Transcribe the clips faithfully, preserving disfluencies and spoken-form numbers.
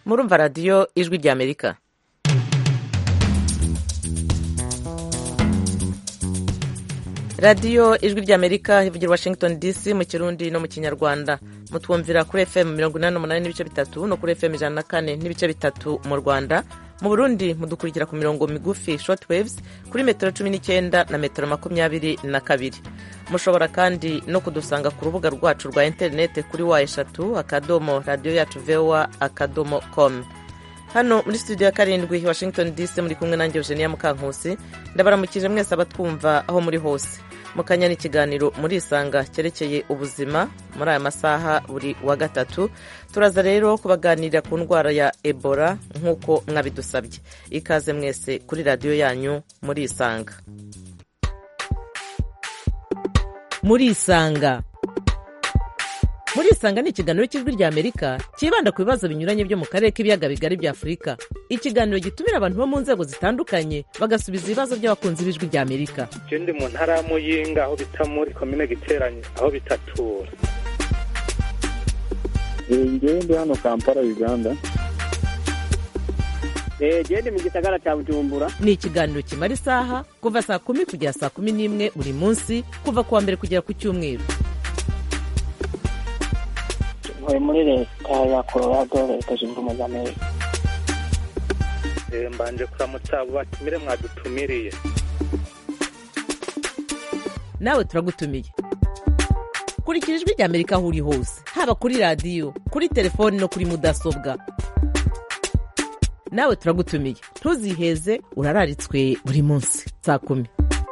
murumva radiyo ijwi ry'Amerika. radiyo ijwi ry'Amerika ivugira Washington D C mu Kirundi no mu Kinyarwanda. Mutwumvira kuri F M mirongo inani n'umunani n'ibice bitatu no kuri F M ijana na kane n'ibice bitatu mu Rwanda. Mu Burundi mudukurikira ku mirongo migufi short waves kuri metero cumi n'icyenda na metero makumyabiri na kabiri. Mushobora kandi no kudusanga ku rubuga rwacu rwa interinete kuri wa eshatu akadomo radiyo yacu voa akadomo com. Hano muri studio ya karindwi Washington D C muri kumwe nanjye Eugenia Mukankusi. Ndabaramukije mwese abatwumva aho muri hose. Mukanya ni ikiganiro muri isanga cyerekeye ubuzima muri aya masaha buri wa gatatu. Turaza rero kubaganirira ku ndwara ya Ebola nk'uko mwabidusabye. Ikaze mwese kuri radiyo yanyu muri isanga. Muri isanga. Muri isanga ni ikiganiro cy'ijwi ry'Amerika kibanda ku bibazo binyuranye byo mu karere k'ibiyaga bigari bya Afurika. Ikiganiro gitumira abantu bo mu nzego zitandukanye bagasubiza ibibazo by'abakunzi b'ijwi ry'Amerika. Je ndi mu ntara ya Muyinga aho bita muri komine Giteranye aho bitatura. Ngewe ndi hano Kampala Uganda. Eh je ndi mu gisagara cya Bujumbura. Ni ikiganiro kimara isaha kuva saa kumi kugera saa kumi n'imwe buri munsi kuva kuwa mbere kugera ku cyumweru. Ntuye muri leta ya Colorado, leta zunze ubumwe za Amerika. Eh mbanje kuramutsa abo batumire mwadutumiriye. Nawe turagutumiye. Kurikira ijwi ry'Amerika aho uri hose, haba kuri radiyo, kuri telefoni no kuri mudasobwa. Nawe turagutumiye. Ntuziheze urararitswe buri munsi saa kumi.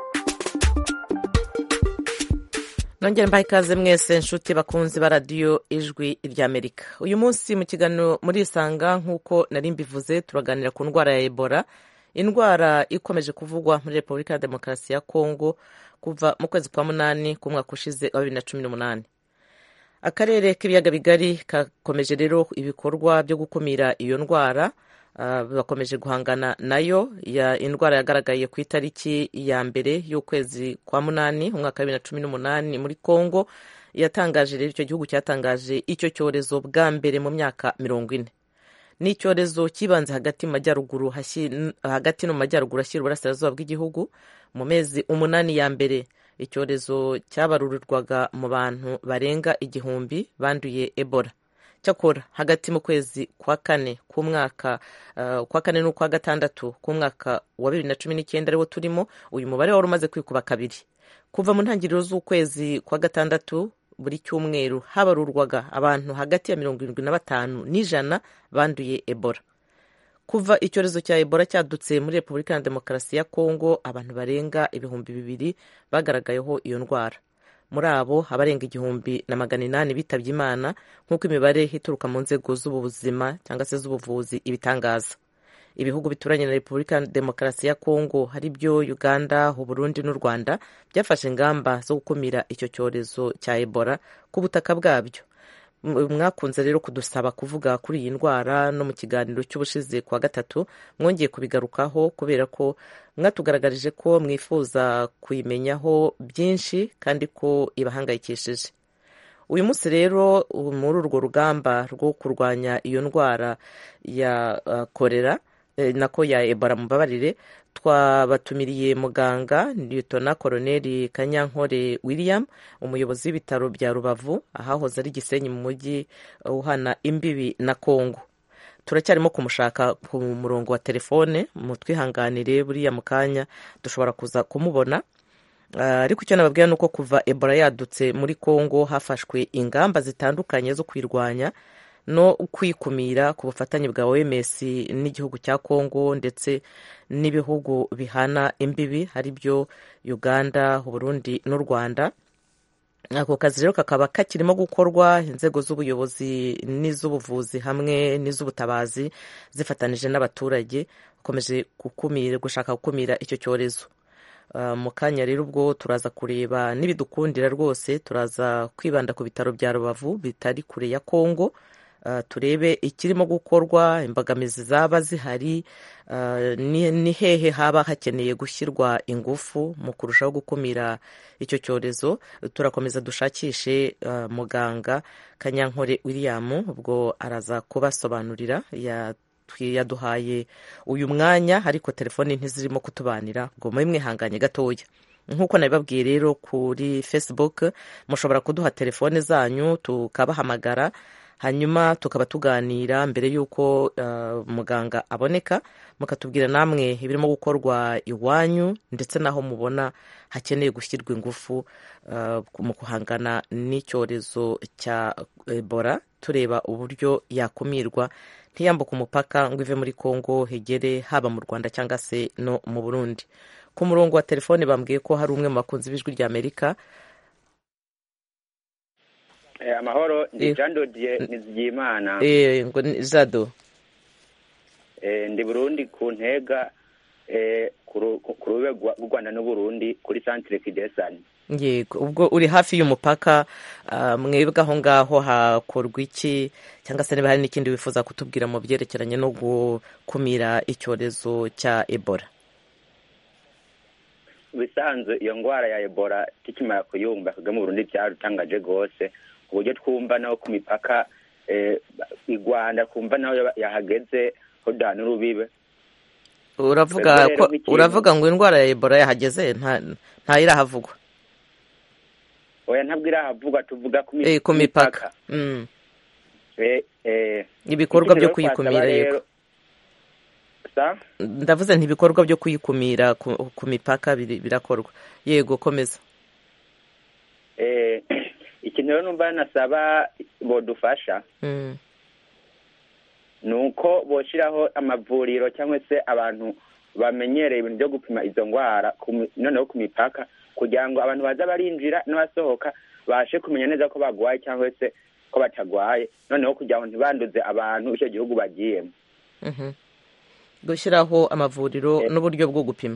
Nongera mbaye ikaze mwese nshuti bakunzi ba radiyo ijwi ry'Amerika. Uyu munsi mu kiganiro muri isanga nk'uko nari mbivuze turaganira ku ndwara ya Ebola, indwara ikomeje kuvugwa muri Repubulika ya Demokarasi ya Kongo kuva mu kwezi kwa munani ku mwaka ushize wa bibiri na cumi n'umunani. Akarere k'ibiyaga bigari kakomeje rero ibikorwa byo gukumira iyo ndwara. Uh, bakomeje guhangana nayo. Ya indwara yagaragaye ku itariki ya mbere y'ukwezi kwa munani umwaka wa bibiri na cumi n'umunani muri Kongo. Yatangaje rero icyo gihugu cyatangaje icyo cyorezo bwa mbere mu myaka mirongo ine. Ni icyorezo kibanze hagati mu majyaruguru hagati no mu majyaruguru ashyira uburasirazuba bw'igihugu. Mu mezi umunani ya mbere icyorezo cyabarurirwaga mu bantu barenga igihumbi banduye Ebola. Cyakora hagati mu kwezi kwa kane ku mwaka uh, kwa kane no kwa gatandatu ku mwaka wa bibiri na cumi n'icyenda ariwo turimo, uyu mubare wari umaze kwikuba kabiri. Kuva mu ntangiriro z'ukwezi kwa gatandatu buri cyumweru habarurwaga abantu hagati ya mirongo irindwi na batanu n'ijana banduye Ebola. Kuva icyorezo cya Ebola cyadutse muri Repubulika ya Demokarasi ya Kongo, abantu barenga ibihumbi bibiri bagaragayeho iyo ndwara. Muri abo abarenga igihumbi na magana inani bitabye Imana nk'uko imibare ituruka mu nzego z'ubuzima cyangwa se z'ubuvuzi ibitangaza. Ibihugu bituranye na Repubulika ya Demokarasi ya Kongo hari byo Uganda, Burundi n'u Rwanda byafashe ingamba zo gukumira icyo cyorezo cya Ebola ku butaka bwabyo. Mwakunze rero kudusaba kuvuga kuri iyi ndwara no mu kiganiro cy'ubushize kwa gatatu mwongeye kubigarukaho kubera ko mwatugaragarije ko mwifuza kuyimenyaho byinshi kandi ko ibahangayikishije. Uyu munsi rero muri urwo rugamba rwo kurwanya iyo ndwara ya uh, kolera eh, nako ya Ebola mubabarire, twabatumiriye muganga Lieutenant Colonel Kanyankore William, umuyobozi w'ibitaro bya Rubavu ahahoze ari Gisenyi mu mujyi uhana imbibi na Kongo. Turacyarimo kumushaka ku murongo wa telefone, mutwihanganire buriya mukanya dushobora kuza kumubona. Ariko uh, icyo nababwira nuko kuva Ebola yadutse muri Kongo hafashwe ingamba zitandukanye zo kwirwanya no kwikumira ku bufatanye bwa O M S n'igihugu cya Kongo ndetse n'ibihugu bihana imbibi hari byo Uganda, Burundi n'u Rwanda. Ako kazi rero kakaba kakirimo gukorwa, inzego z'ubuyobozi n'iz'ubuvuzi hamwe n'iz'ubutabazi zifatanije n'abaturage bakomeje gukumira gushaka gukumira icyo cyorezo. Uh, mu kanya rero ubwo turaza kureba n'ibidukundira rwose, turaza kwibanda ku bitaro bya Rubavu bitari kure ya Kongo, turebe ikirimo gukorwa, imbogamizi zaba zihari, ni hehe haba hakeneye gushyirwa ingufu mu kurushaho gukumira icyo cyorezo. Turakomeza dushakishe muganga Kanyankore William, ubwo araza kubasobanurira. Yaduhaye uyu mwanya ariko telefoni ntizirimo kutubanira, ubwo muri mwihanganye gatoya. Nk'uko nabibabwiye rero, kuri Facebook mushobora kuduha telefone zanyu tukabahamagara, hanyuma tukaba tuganira mbere y'uko uh, muganga aboneka, mukatubwira namwe ibirimo gukorwa iwanyu ndetse naho mubona hakeneye gushyirwa ingufu uh, mu guhangana n'icyorezo cya Ebola, tureba uburyo yakumirwa ntiyambuke umupaka ngo ive muri Kongo hegere haba mu Rwanda cyangwa se no mu Burundi. Ku murongo wa telefone bambwiye ko hari umwe mu bakunzi b'Ijwi rya Amerika. Eh, amahoro, ndi Jando die Nizigimana. Eh, ngo Jado. Eh, ndi Burundi ku Ntega, eh ku rube rw'u Rwanda no Burundi kuri Centre Kidesani. Yego, ubwo uri hafi y'umupaka, uh, mwebwe aho ngaho hakorwa iki, cyangwa se niba hari n'ikindi wifuza kutubwira mu byerekeranye no gukumira icyorezo cya Ebola? Bisanzwe iyo ngwara ya Ebola tikimara kuyumva kagame mu Burundi byarutangaje gose, uburyo twumva naho ku mipaka eh i Rwanda kumva naho yahageze hodana urubibe. Uravuga ko uravuga ngo indwara ya Ebola yahageze nta nta irahavugwa? Oya, ntabwo irahavugwa, tuvuga ku mipaka. Eh, ku mipaka. Mm. Eh eh ibikorwa byo kuyikumira yego. Sa? Ndavuze nti ibikorwa byo kuyikumira ku, ku mipaka birakorwa. Yego, komeza. Eh ikintu rero numva nasaba bodufasha. Mm. Nuko boshiraho amavuriro cyangwa se abantu bamenyereye ibintu byo gupima izo ngwara noneho ku mipaka, kugira ngo abantu baza barinjira n'abasohoka bashe kumenya neza ko bagwaye cyangwa se ko batagwaye, noneho kugira ngo ntibanduze abantu icyo gihugu bagiyemo. Mhm. Mm, gushyiraho amavuriro e, n'uburyo bwo gupima.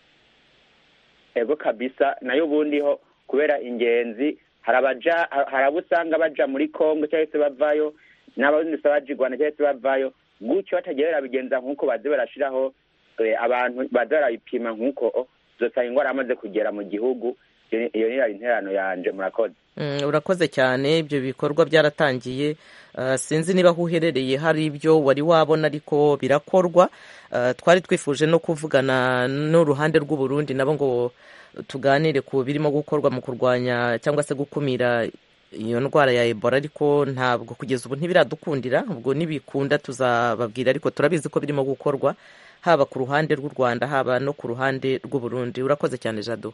Ego kabisa, nayo ubundi ho kubera ingenzi harabaja harabusanga baja muri Kongo cyangwa se bavayo, n'abarundi sabajigwana cyangwa se bavayo, gutyo batagerera bigenza nkuko baze barashiraho e, abantu bazarayipima nkuko zosanga ingwara amaze kugera mu gihugu. Iyo ni interano yanje. Murakoze. Mm, urakoze cyane. Ibyo bikorwa byaratangiye. Uh, sinzi niba huherereye hari ibyo wari wabona ariko birakorwa. Uh, twari twifuje no kuvugana n'uruhande rw'u Burundi nabo ngo tuganire ku birimo gukorwa mu kurwanya cyangwa se gukumira iyo ndwara ya Ebola, ariko ntabwo kugeza ubu ntibiradukundira. Ubwo nibikunda tuzababwira, ariko turabizi ko birimo gukorwa haba ku ruhande rw'u Rwanda haba no ku ruhande rw'u Burundi. Urakoze cyane Jado.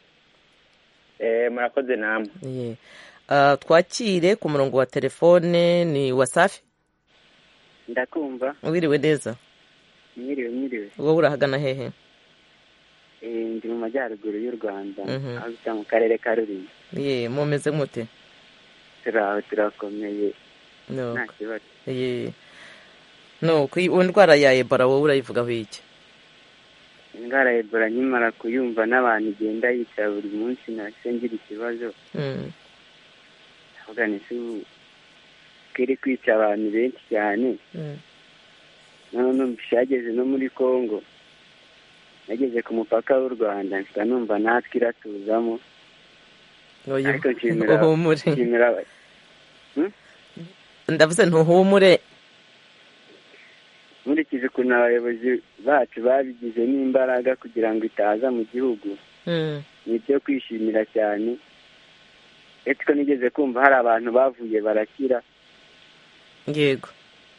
Eh, murakoze namwe. Yeah. Uh, twakire ku murongo wa telefone ni Wasafi. Ndakumva. Wiriwe neza? Mwiriwe mwiriwe. Wowe urahagana hehe? Eh, ndi mu majyaruguru y'u Rwanda, mm -hmm. aho bita mu karere ka Rulindo. Yeah, mumeze mute? Turaho turakomeye. No. Nta kibazo. Yeah. No, ku indwara ya Ebola wowe urayivugaho iki? Indwara ya Ebola nyimara kuyumva n'abantu igenda yica buri munsi nase ngira ikibazo. Mm. Avuga ni su kiri kwica abantu benshi cyane. Mm. None mbishageze no muri Kongo. Nageze ku mupaka w'u Rwanda nsa numva natwe iratuzamo. Oya. Ariko nshimira. Nshimira. Hmm? Ndavuze ntuhumure. Nkurikije ukuntu abayobozi bacu babigize n'imbaraga kugira ngo itaza mu gihugu. Mm. Ni ibyo kwishimira cyane. Etiko nigeze kumva hari abantu bavuye barakira. Yego.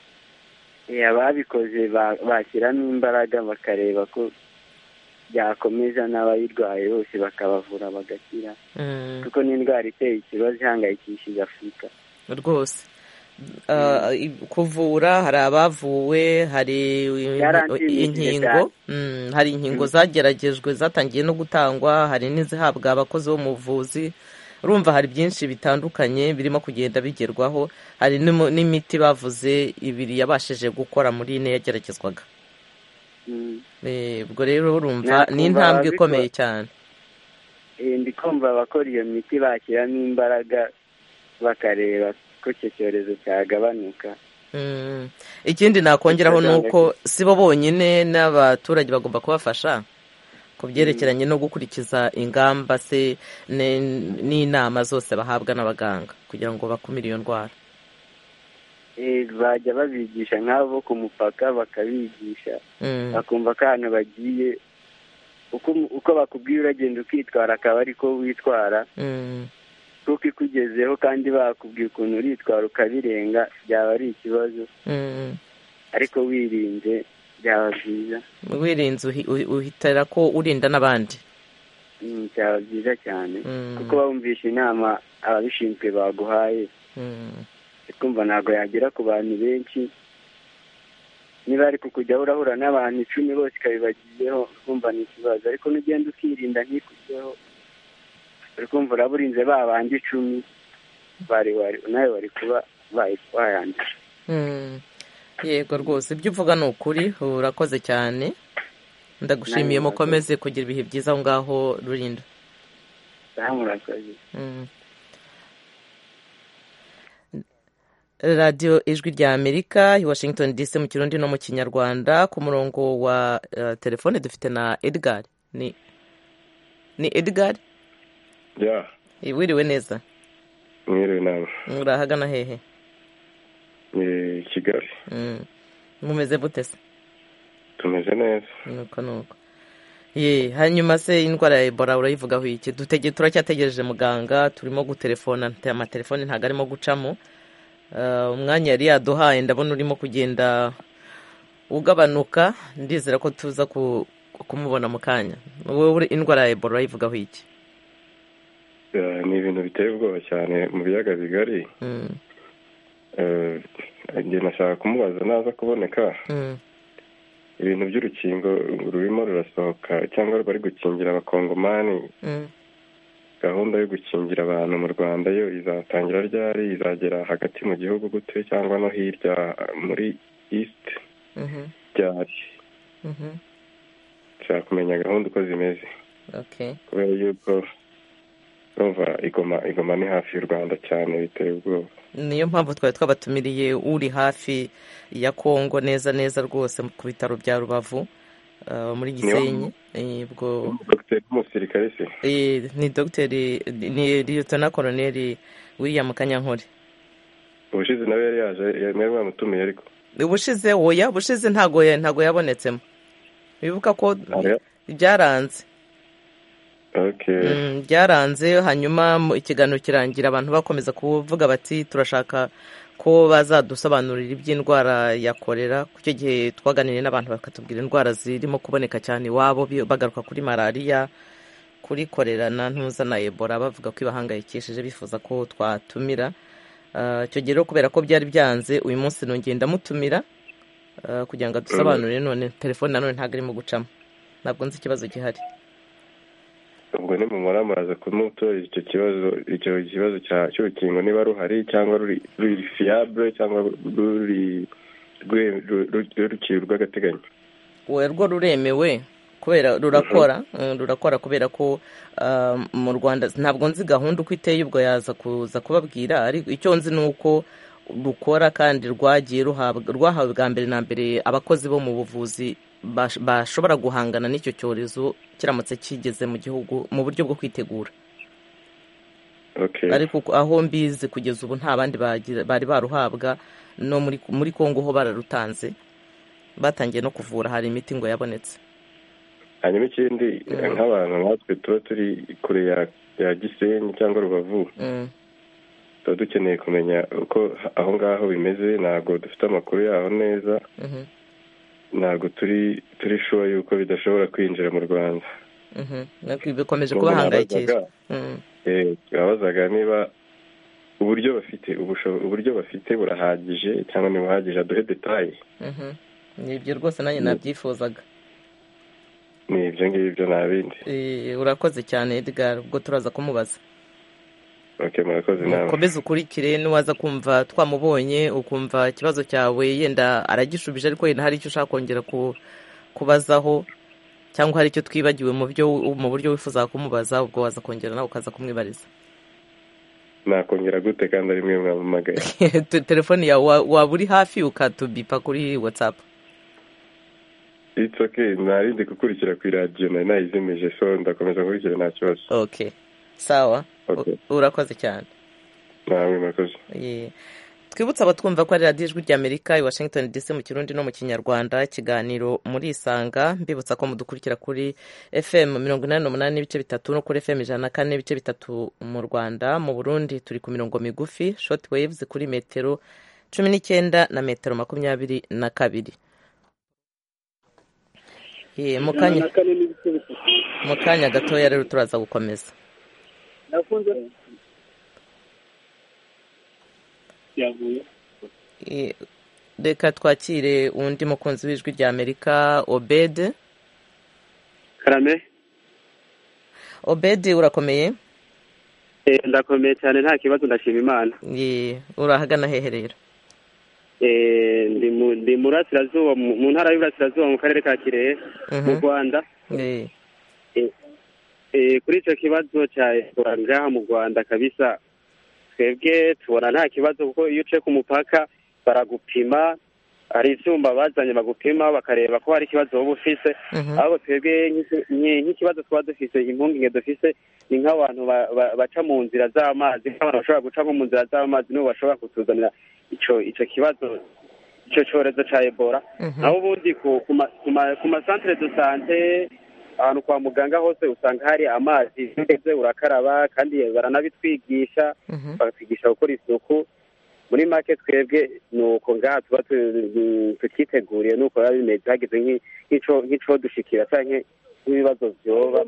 Eh, ababikoze bashyiramo imbaraga bakareba ko byakomeza n'abayirwaye bose bakabavura bagakira. Mm. Kuko ni indwara iteye ikibazo ihangayikishije Afurika. Rwose. Uh, kuvura hari abavuwe, hari inkingo. Mm, hari inkingo zageragejwe zatangiye no gutangwa, hari n'izihabwa abakozi bo mu buvuzi. Urumva hari byinshi bitandukanye birimo kugenda bigerwaho. Hari n'imiti bavuze ibiri yabashije gukora muri ine yageragezwaga. Mm. Eh, ubwo rero urumva ni intambwe ikomeye cyane. Eh, ndikumva abakora iyo miti bashyiramo imbaraga bakareba ko icyo cyorezo cyagabanuka. Ikindi nakongeraho ni uko si bo bonyine n'abaturage bagomba kubafasha ku byerekeranye no gukurikiza ingamba se n'inama zose bahabwa n'abaganga kugira ngo bakumire iyo ndwara. Bajya babigisha nk'abo ku mupaka bakabigisha bakumva ko ahantu bagiye uko bakubwiye uragenda ukitwara akaba ariko witwara kuko ikugezeho kandi bakubwiye ukuntu uritwara ukabirenga byaba ari ikibazo, ariko wirinze byaba byiza. Wirinze uhitira ko urinda n'abandi byaba byiza cyane kuko bumvisha inama ababishinzwe baguhaye kumva ntabwo yagera ku bantu benshi. Niba ari kukujya urahura n'abantu icumi bose ikabibagiyeho kumva ni ikibazo, ariko n'ugenda ukirinda ntikujyeho uri kumva uraba urinze ba bandi icumi nawe wari kuba bayandisha. Yego rwose ibyo uvuga ni ukuri, urakoze cyane, ndagushimiye, mukomeze kugira ibihe byiza aho ngaho Rulindo. Murakoze. radiyo ijwi rya Amerika i Washington D C mu kirundi no mu kinyarwanda. Ku murongo wa uh, telefone dufite na Edgar. Ni ni Edgar? Ya. Wiriwe neza? Mwiriwe nawe. Urahagana hehe? Ni Kigali. Mm. Mumeze bute se? Tumeze neza. Nuko nuko. Ye, hanyuma se indwara ya Ebola urayivugaho iki? Dutege turacyategereje muganga, turimo gutelefona, amatelefone ntago arimo gucamo. Umwanya yari yaduhaye ndabona urimo kugenda ugabanuka, ndizera ko tuza kumubona mu kanya. Wowe indwara ya Ebola urayivugaho iki? Ni ibintu biteye ubwoba cyane mu biyaga bigari. Njye nashaka kumubaza naza kuboneka ibintu by'urukingo rurimo rurasohoka cyangwa bari gukingira abakongomani. Gahunda yo gukingira abantu mu Rwanda yo izatangira ryari, izagera hagati mu gihugu gute cyangwa no hirya muri east ryari? nshaka kumenya gahunda uko zimeze. Kubera yuko urumva igoma igoma ni hafi y'u Rwanda cyane, biteye ubwoba. Niyo mpamvu twari twabatumiriye uri hafi ya Kongo neza neza rwose ku bitaro bya Rubavu muri Gisenyi. Ubwo Dr Musirikare se eh ni Dr ni Lieutenant Colonel William Kanyankore. Ubushize nawe yari yaje yari bamutumiye, ariko ubushize oya ubushize ntago ntago yabonetsemo. Bibuka ko byaranze. Okay. Byaranze hanyuma ikiganiro kirangira abantu bakomeza kuvuga bati turashaka ko bazadusobanurira iby'indwara ya kolera. Kucyo gihe twaganiriye n'abantu bakatubwira indwara zirimo kuboneka cyane iwabo, bagaruka kuri malaria, kuri kolera na ntuza na Ebola, bavuga ko ibahangayikishije bifuza ko twatumira. Icyo gihe kubera ko byari byanze, uyu munsi nongeye ndamutumira kugira ngo adusobanurire. None telefone nanone ntabwo irimo gucamo, ntabwo nzi ikibazo gihari. Ubwo ni mu muraza kumutora icyo kibazo icyo kibazo cy'urukingo niba ruhari cyangwa ruri ruri fiable cyangwa ruri ruri rw'agateganyo. We rwo ruremewe kubera rurakora rurakora kubera ko mu Rwanda ntabwo nzi gahunda uko iteye, ubwo yaza kuza kubabwira. Ariko icyo nzi ni uko rukora kandi rwagiye ruhabwa rwahawe bwa mbere na mbere abakozi bo mu buvuzi bashobora guhangana n'icyo cyorezo kiramutse kigeze mu gihugu mu buryo bwo kwitegura. Okay. Ariko aho mbizi kugeza ubu nta bandi bari baruhabwa, no muri muri Kongo ho bararutanze, batangiye no kuvura, hari imiti ngo yabonetse. Hanyuma ikindi nk'abantu natwe tuba turi kure ya ya Gisenyi cyangwa Rubavu, tuba dukeneye kumenya uko aho ngaho bimeze. Ntabwo dufite amakuru yaho neza, ntabwo turi turi sure yuko bidashobora kwinjira mu Rwanda. Bikomeje kubahangayikisha. Babazaga niba uburyo bafite uburyo bafite burahagije cyangwa ntibuhagije, aduhe detaye. Ni ibyo rwose nanjye nabyifuzaga. Ni ibyo ngibyo nta bindi. Urakoze cyane Edgar, ubwo turaza kumubaza. Okay, murakoze nawe. Komeza ukurikire, niwaza kumva twamubonye ukumva ikibazo cyawe yenda aragishubije, ariko yenda hari icyo ushaka kongera kubazaho cyangwa hari icyo twibagiwe mu byo mu buryo wifuza kumubaza, ubwo waza kongera nawe ukaza kumwibariza. nakongera gute kandi ari mwe mwamamagaye. Telefone yawe waba uri hafi ukatubipa kuri WhatsApp? It's okay, narindi kukurikira ku radio nari nayizimeje, so ndakomeza kurikira nta kibazo. Okay, sawa. Okay. Urakoze cyane. Namwe murakoze. Yeah. Twibutsa abatwumva ko ari Radio Ijwi ry'Amerika i Washington D C mu Kirundi no mu Kinyarwanda, ikiganiro muri Isanga. Mbibutsa ko mudukurikira kuri F M mirongo inani n'umunani n'ibice bitatu no kuri F M ijana na kane n'ibice bitatu mu Rwanda. Mu Burundi turi ku mirongo migufi short waves kuri metero cumi n'icyenda na metero makumyabiri na kabiri. Ye mukanya mukanya gatoya rero turaza gukomeza. Nafunze yavuye. E reka twakire undi mukunzi w'Ijwi ry'Amerika, Obed. Karame. Obed urakomeye? Eh ndakomeye cyane nta kibazo ndashima Imana. Ye urahagana hehe rero? Eh ndi mu ndi murasirazuba mu ntara y'Iburasirazuba mu karere ka Kirehe mu Rwanda. Eh eh kuri icyo kibazo cya ngaha mu Rwanda kabisa twebwe tubona nta kibazo kuko iyo uce ku mupaka baragupima, hari ivyumba bazanye bagupima bakareba ko hari ikibazo wowe ufise. Aho twebwe nk'ikibazo twa dufise impungenge dufise ni nk'abantu baca mu nzira z'amazi, nk'abantu bashobora guca mu nzira z'amazi nibo bashobora kutuzanira ico ico kibazo ico cyorezo ca Ebola. Naho ubundi ku ma centre de santé ahantu kwa muganga hose usanga hari amazi ugeze urakaraba kandi baranabitwigisha bakatwigisha gukora isuku. Muri make twebwe nuko ngaha tuba tukiteguriye nuko biba bimeze hageze nk'ico nk'ico dushikira canke nk'ibibazo vyoba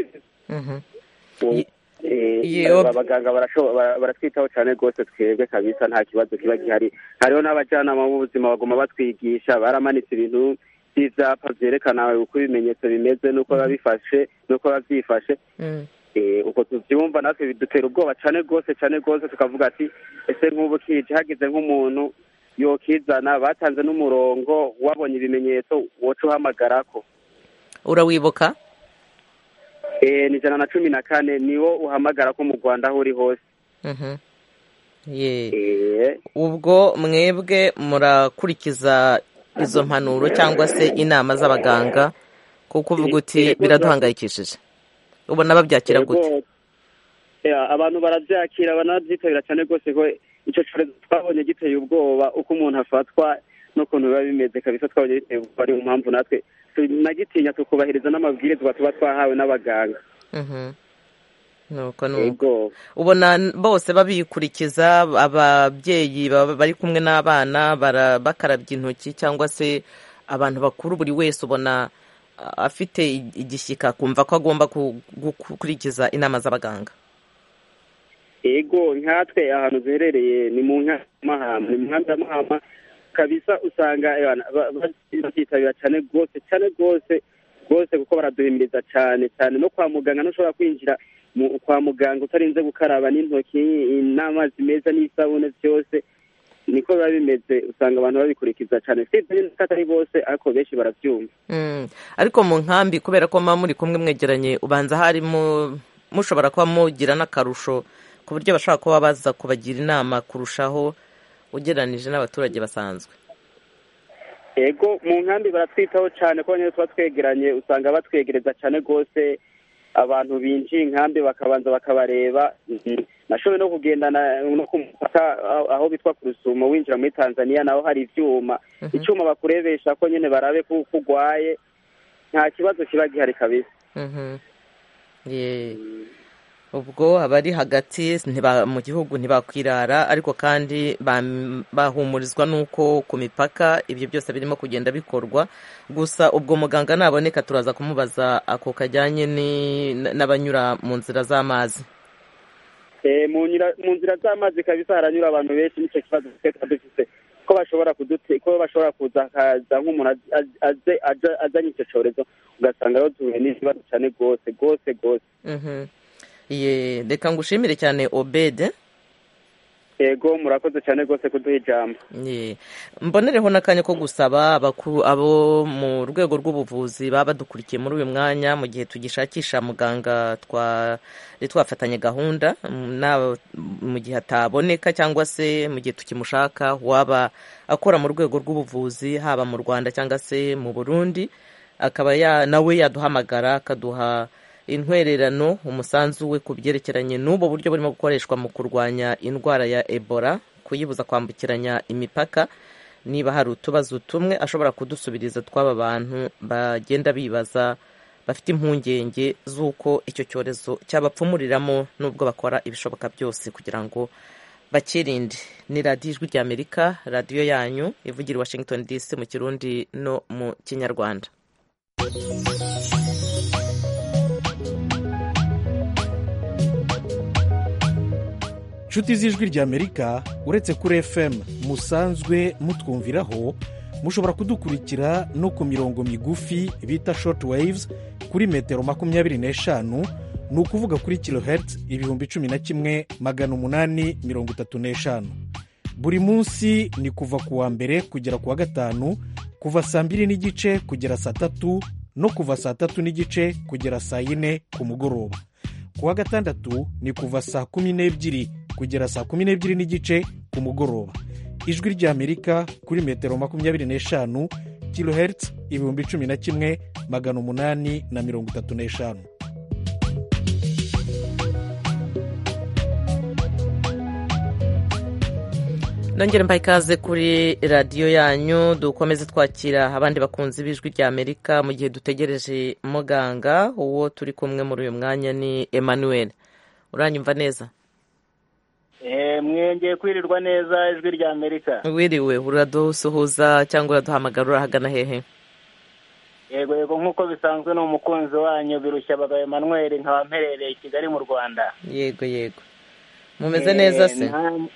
abaganga baratwitaho cyane rwose twebwe kabisa nta kibazo kiba gihari. Hariho n'abajyanama b'ubuzima baguma batwigisha, baramanitse ibintu by'ibyapa byerekana uko ibimenyetso bimeze n'uko biba bifashe n'uko biba byifashe. Uko tubyumva natwe bidutera ubwoba cyane rwose cyane rwose tukavuga ati ese nk'ubu kije hagize nk'umuntu yokizana, batanze n'umurongo wabonye ibimenyetso woca uhamagarako. Urawibuka? Eh ni jana na cumi na kane niwo uhamagara ko mu Rwanda aho uri hose. Mhm. Ye. Ubwo mwebwe murakurikiza izo mpanuro cyangwa se inama z'abaganga kuko uvuga uti biraduhangayikishije. Ubona babyakira gute? Yeah, abantu barabyakira banabyitabira cyane rwose ko icyo cyorezo twabonye giteye ubwoba uko umuntu afatwa no kuntu biba bimeze kabisa twabonye giteye ubwoba. Ari impamvu natwe tunagitinya tukubahiriza n'amabwiriza tuba twahawe n'abaganga. Mhm. Nuko nuko ubona bose babikurikiza, ababyeyi bari kumwe n'abana barabakarabya intoki cyangwa se abantu bakuru buri wese ubona afite igishyika kumva ko agomba gukurikiza inama z'abaganga? Ego nkatwe ahantu ziherereye ni mu Mahama, ni mu Mahama kabisa usanga batitabira cyane rwose cyane rwose rwose kuko baraduhimiriza cyane cyane no kwa muganga ntushobora kwinjira kwa muganga utarinze gukaraba n'intoki n'amazi meza n'isabune byose niko biba bimeze. Usanga abantu babikurikiza cyane sibyo atari bose ariko benshi barabyumva. Ariko mu nkambi kubera ko mama muri kumwe mwegeranye ubanza harimo mushobora kuba mugira n'akarusho ku buryo bashobora kuba baza kubagira inama kurushaho ugereranije n'abaturage basanzwe. Ego mu nkambi baratwitaho cyane ko nyine tuba twegeranye usanga batwegereza cyane rwose. Abantu binjiye inkambi bakabanza bakabareba. Nashoboye no kugendana no kumupaka aho bitwa ku Rusumo winjira muri Tanzania naho hari ivyuma icyuma bakurebesha ko nyine barabe ko kugwaye nta kibazo kiba gihari kabisa. Mhm. Ye ubwo abari hagati mu gihugu ntibakwirara ariko kandi bahumurizwa nuko ku mipaka ibyo byose birimo kugenda bikorwa. Gusa ubwo muganga naboneka turaza kumubaza ako kajyanye n'abanyura mu nzira z'amazi. Eh mu nzira z'amazi kabisa haranyura abantu benshi n'icyo kibazo dufite ko bashobora kudute ko bashobora kuza kaza nk'umuntu aze azanye icyo cyorezo ugasanga rero tuwe n'ikibazo cyane rwose rwose rwose. Mhm. Ye reka ngushimire cyane Obed. yego murakoze cyane rwose kuduha ijambo. Mbonereho n'akanya ko gusaba abo mu rwego rw'ubuvuzi baba badukurikiye muri uyu mwanya mu gihe tugishakisha muganga twari twafatanye gahunda, mu gihe ataboneka cyangwa se mu gihe tukimushaka, waba akora mu rwego rw'ubuvuzi haba mu Rwanda cyangwa se mu Burundi, akaba nawe yaduhamagara akaduha intwererano, umusanzu we ku byerekeranye n'ubu buryo burimo gukoreshwa mu kurwanya indwara ya Ebola, kuyibuza kwambukiranya imipaka. Niba hari utubazo tumwe ashobora kudusubiriza tw'aba bantu bagenda bibaza, bafite impungenge z'uko icyo cyorezo cyabapfumuriramo n'ubwo bakora ibishoboka byose kugira ngo bakirinde. Ni radiyo ijwi ry'Amerika, radiyo yanyu ivugira i Washington D C mu Kirundi no mu Kinyarwanda. inshuti z'ijwi ry'Amerika, uretse kuri F M musanzwe mutwumviraho, mushobora kudukurikira no ku mirongo migufi bita short waves kuri metero makumyabiri n'eshanu, ni ukuvuga kuri kilohertz ibihumbi cumi na kimwe magana umunani mirongo itatu n'eshanu. Buri munsi ni kuva ku wa mbere kugera ku wa gatanu, kuva saa mbiri n'igice kugera saa tatu no kuva saa tatu n'igice kugera saa yine ku mugoroba. Ku wa gatandatu ni kuva saa kumi n'ebyiri kugera saa kumi n'ebyiri n'igice ku mugoroba. Ijwi ry'Amerika kuri metero makumyabiri n'eshanu, kilohertz ibihumbi cumi na kimwe magana umunani na mirongo itatu n'eshanu. Nongere mbaye ikaze kuri radiyo yanyu, dukomeze twakira abandi bakunzi b'ijwi ry'Amerika mu gihe dutegereje muganga. Uwo turi kumwe muri uyu mwanya ni Emmanuel. Uranyumva neza? Eh, mwengeye kwirirwa neza ijwi ry'Amerika. Wiriwe, uradusuhuza cyangwa uraduhamagara, urahagana hehe? Yego yego, nk'uko bisanzwe ni umukunzi wanyu Birushabaga Emmanuel, nkaba mperereye i Kigali mu Rwanda. Yego yego. Mumeze neza se?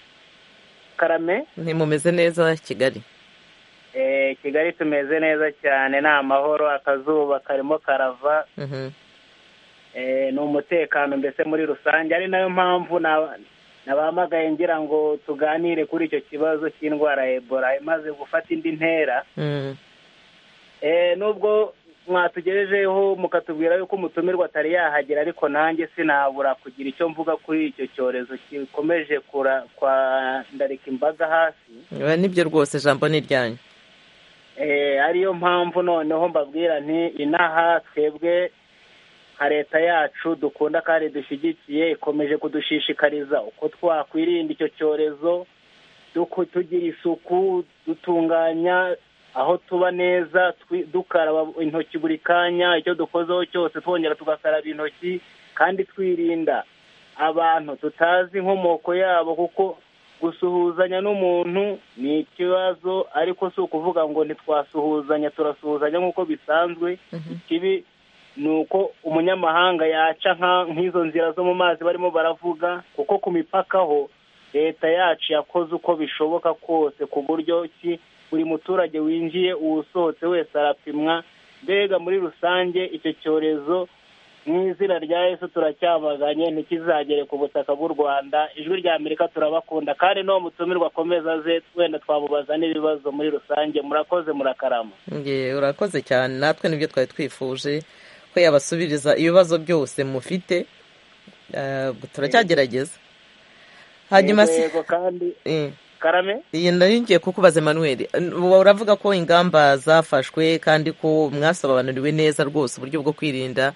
Karame? Ntimumeze neza Kigali? Eh, Kigali tumeze neza cyane, ni amahoro, akazuba karimo karava. Mhm. Eh, ni umutekano mbese muri rusange, ari nayo mpamvu na nabamagaye ngira ngo tuganire kuri icyo kibazo cy'indwara ya Ebola imaze gufata indi ntera. Mhm. Eh, nubwo mwatugejejeho mukatubwira yuko umutumirwa atari yahagera, ariko nanjye sinabura kugira icyo mvuga kuri icyo cyorezo gikomeje kura kwa ndarika imbaga hasi. Nibyo rwose, jambo ni ryanyu. Eh, ariyo mpamvu noneho mbabwira nti inaha twebwe nka leta yacu dukunda kandi dushyigikiye ikomeje kudushishikariza uko twakwirinda icyo cyorezo, tugira isuku, dutunganya aho tuba neza, dukaraba intoki buri kanya, icyo dukozeho cyose twongera tugakaraba intoki, kandi twirinda abantu tutazi inkomoko yabo, kuko gusuhuzanya n'umuntu ni ikibazo, ariko si ukuvuga ngo ntitwasuhuzanya, turasuhuzanya nk'uko bisanzwe. Ikibi ni uko umunyamahanga yaca nk'izo nzira zo mu mazi barimo baravuga, kuko ku mipaka ho leta yacu yakoze uko bishoboka kose ku buryo ki buri muturage winjiye uwusohotse wese arapimwa. Mbega muri rusange icyo cyorezo mu izina rya Yesu turacyamaganye ntikizagere ku butaka bw'u Rwanda. Ijwi ry'Amerika turabakunda, kandi no mutumirwa akomeza ze, wenda twamubaza n'ibibazo muri rusange. Murakoze, murakarama. Nge urakoze cyane, natwe nibyo twari twifuje ko yabasubiriza ibibazo byose mufite. Uh, turacyagerageza. Hanyuma yego kandi eh Karame? Iyi ndaringiye kukubaza Emmanuel, uravuga ko ingamba zafashwe kandi ko mwasobanuriwe neza rwose uburyo bwo kwirinda,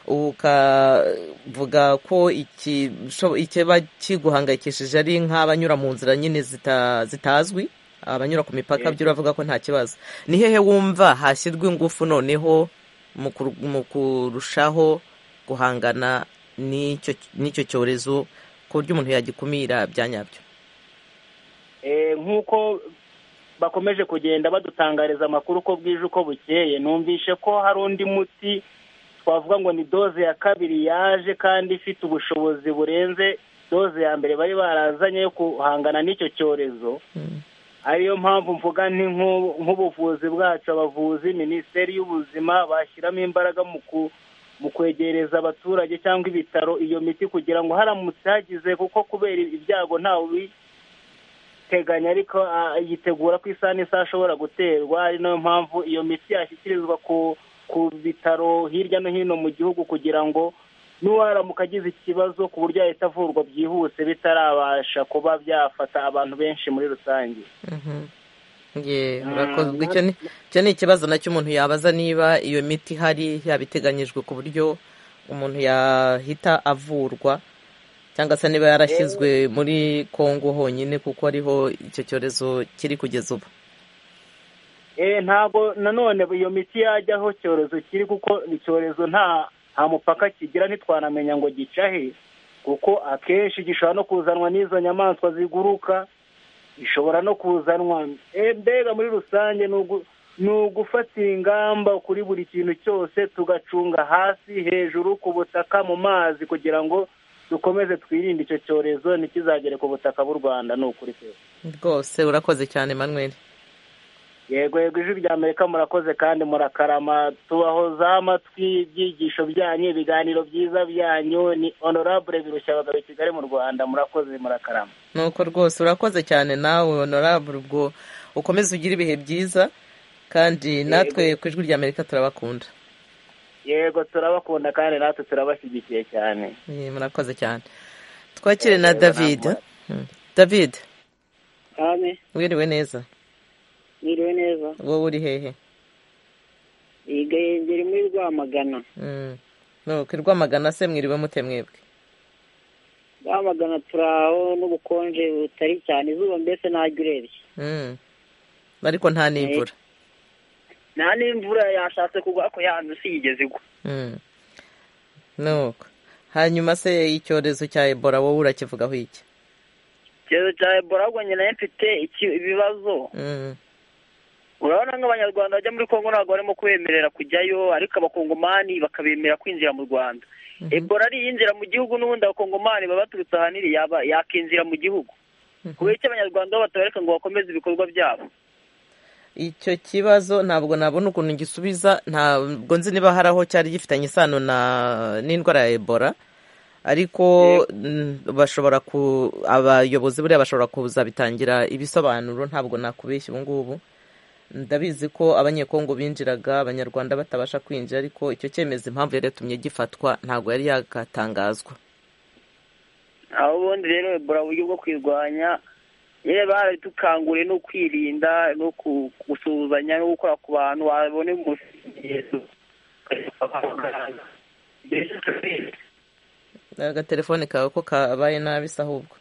ukavuga ko iki ikiba kiguhangayikishije ari nk'abanyura mu nzira nyine zitazwi, abanyura ku mipaka byo uravuga ko nta kibazo. Ni hehe wumva hashyirwa ingufu noneho mu kurushaho guhangana n'icyo n'icyo cyorezo ku buryo umuntu yagikumira bya nyabyo? Nk'uko bakomeje kugenda badutangariza amakuru uko bwije uko bukeye, numvishe ko hari undi muti twavuga ngo ni doze ya kabiri yaje kandi ifite ubushobozi burenze doze ya mbere bari barazanye yo guhangana n'icyo cyorezo. Ariyo mpamvu mvuga nti nk'ubuvuzi bwacu, abavuzi, minisiteri y'ubuzima bashyiramo imbaraga mu kwegereza abaturage cyangwa ibitaro iyo miti, kugira ngo haramutse hagize, kuko kubera ibyago ntawe ayiteganya ariko yitegura ko isaha n'isaha ashobora guterwa, ari nayo mpamvu iyo miti yashyikirizwa ku ku bitaro hirya no hino mu gihugu kugira ngo n'uwaramuka agize ikibazo ku buryo yahita avurwa byihuse bitarabasha kuba byafata abantu benshi muri rusange. icyo ni ikibazo nacyo umuntu yabaza, niba iyo miti ihari yabiteganyijwe ku buryo umuntu yahita avurwa, cyangwa se niba yarashyizwe muri Kongo honyine kuko ariho icyo cyorezo kiri kugeza ubu. Ntabwo nanone iyo miti yajya aho icyorezo kiri, kuko icyorezo nta nta mupaka kigira, ntitwanamenya ngo gica he, kuko akenshi gishobora no kuzanwa n'izo nyamaswa ziguruka, ishobora no kuzanwa mbega muri rusange ni ugufatira ingamba kuri buri kintu cyose, tugacunga hasi hejuru ku butaka mu mazi kugira ngo dukomeze twirinde icyo cyorezo ntikizagere ku butaka bw'u Rwanda. Ni ukuri rwose. Urakoze cyane Emmanuel. Yego yego, ijwi rya Amerika murakoze kandi murakarama, tubahoza amatwi ibyigisho byanyu, ibiganiro byiza byanyu. Ni Honorable Birushya Abagabo i Kigali mu Rwanda. Murakoze murakarama. Nuko rwose urakoze cyane nawe Honorable, ubwo ukomeze ugire ibihe byiza, kandi natwe ku ijwi rya Amerika turabakunda. Yego turabakunda kandi natwe turabashyigikiye cyane. Murakoze cyane. Twakire na David. David, wiriwe neza? Mwiriwe neza. Wowe uri hehe? Igahengeri muri Rwamagana. Nuko Rwamagana se mwiriwe mute mwebwe? Rwamagana turaho n'ubukonje butari cyane, izuba mbese ntajya urebye. Ariko nta n'imvura. Nta n'imvura yashatse kugwa ariko yanzu si yigeze igwa. Nuko hanyuma se icyorezo cya Ebola wowe urakivugaho iki? Icyorezo cya Ebola ahubwo nyine nayo mfite ibibazo. Urabona nk'abanyarwanda bajya muri Kongo ntabwo barimo kubemerera kujyayo, ariko abakongomani bakabemera kwinjira mu Rwanda. Ebola ari yinjira mu gihugu n'ubundi abakongomani baba baturutse ahanini yakinjira mu gihugu, kubera icyo abanyarwanda bo batabareka ngo bakomeze ibikorwa byabo. Icyo kibazo ntabwo nabona ukuntu ngisubiza, ntabwo nzi niba hari aho cyari gifitanye isano n'indwara ya Ebola, ariko bashobora ku abayobozi buriya bashobora kuza bitangira ibisobanuro, ntabwo nakubeshya ubu ngubu. Ndabizi ko abanyekongo binjiraga, abanyarwanda batabasha kwinjira, ariko icyo cyemezo impamvu yari yatumye gifatwa ntabwo yari yagatangazwa. Aho ubundi rero Ebola uburyo bwo kwirwanya yewe barabitukanguriye no kwirinda no gusuhuzanya no gukora ku bantu babone mu Yesu. Agatelefone kawe ko kabaye nabi se ahubwo?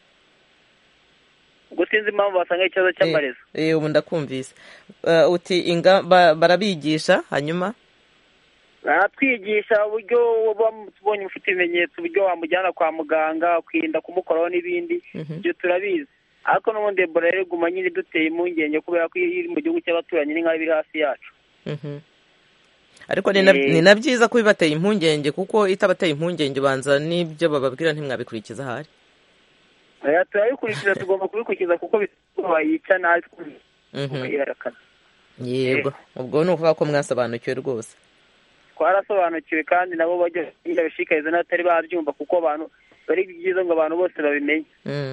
Ubwo sinzi impamvu basanga ikibazo cy'amarezo. Eh, ubu ndakumvise. Uti inga barabigisha hanyuma? Baratwigisha uburyo tubonye ufite ibimenyetso uburyo wamujyana kwa muganga, kwirinda kumukoraho n'ibindi, ibyo turabizi. Ariko n'ubundi Ebola rero iguma nyine duteye impungenge kubera ko iri mu gihugu cy'abaturanyi ni nk'aho biri hafi yacu. Ariko ni na byiza ko bibateye impungenge, kuko itabateye impungenge ubanza n'ibyo bababwira ntimwabikurikiza ahari. Turabikurikiza, tugomba kubikurikiza kuko bayica natwe. Yego, ubwo ni ukuvuga ko mwasobanukiwe rwose. Twarasobanukiwe kandi nabo bajya bashishikariza n'abatari babyumva, kuko abantu bari byiza ngo abantu bose babimenye.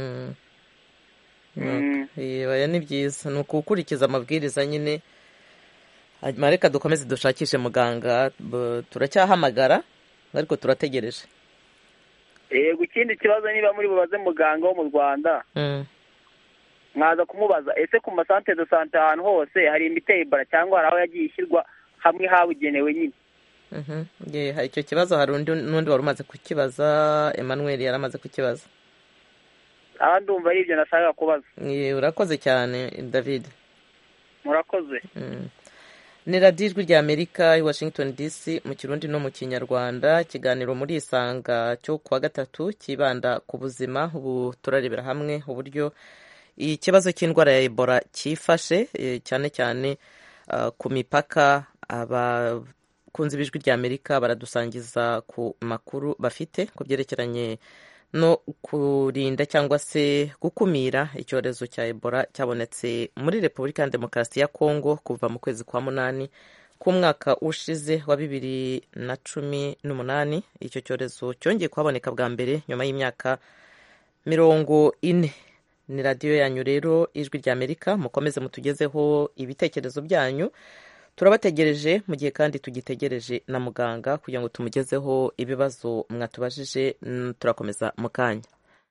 Iya ni byiza, ni ukukurikiza amabwiriza nyine. Hanyuma reka dukomeze dushakishe muganga, turacyahamagara ariko turategereje. Yego, ikindi kibazo niba muri bubaze muganga wo mu Rwanda, mwaza kumubaza ese ku masante de sante ahantu hose hari imiti ya Ebola cyangwa hari aho yagiye ishyirwa hamwe habugenewe nyine. Icyo kibazo hari undi n'undi wari umaze kukibaza, Emmanuel yari amaze kukibaza. Aha ndumva ari ibyo nashaka kubaza. Urakoze cyane David. Murakoze. Ni radiyo ijwi rya Amerika i Washington D C mu Kirundi no mu Kinyarwanda. Ikiganiro muri Isanga cyo kuwa gatatu kibanda ku buzima. Ubu turarebera hamwe uburyo ikibazo cy'indwara ya Ebola cyifashe, cyane cyane ku mipaka. Abakunzi b'ijwi rya Amerika baradusangiza ku makuru bafite ku byerekeranye no kurinda cyangwa se gukumira icyorezo cya Ebola cyabonetse muri Repubulika ya Demokarasi ya Kongo kuva mu kwezi kwa munani k'umwaka ushize wa bibiri na cumi n'umunani. Icyo cyorezo cyongeye kuhaboneka bwa mbere nyuma y'imyaka mirongo ine. ni radiyo yanyu rero ijwi ry'Amerika, mukomeze mutugezeho ibitekerezo byanyu, turabategereje mu gihe kandi tugitegereje na muganga kugira ngo tumugezeho ibibazo mwatubajije. Turakomeza mu kanya.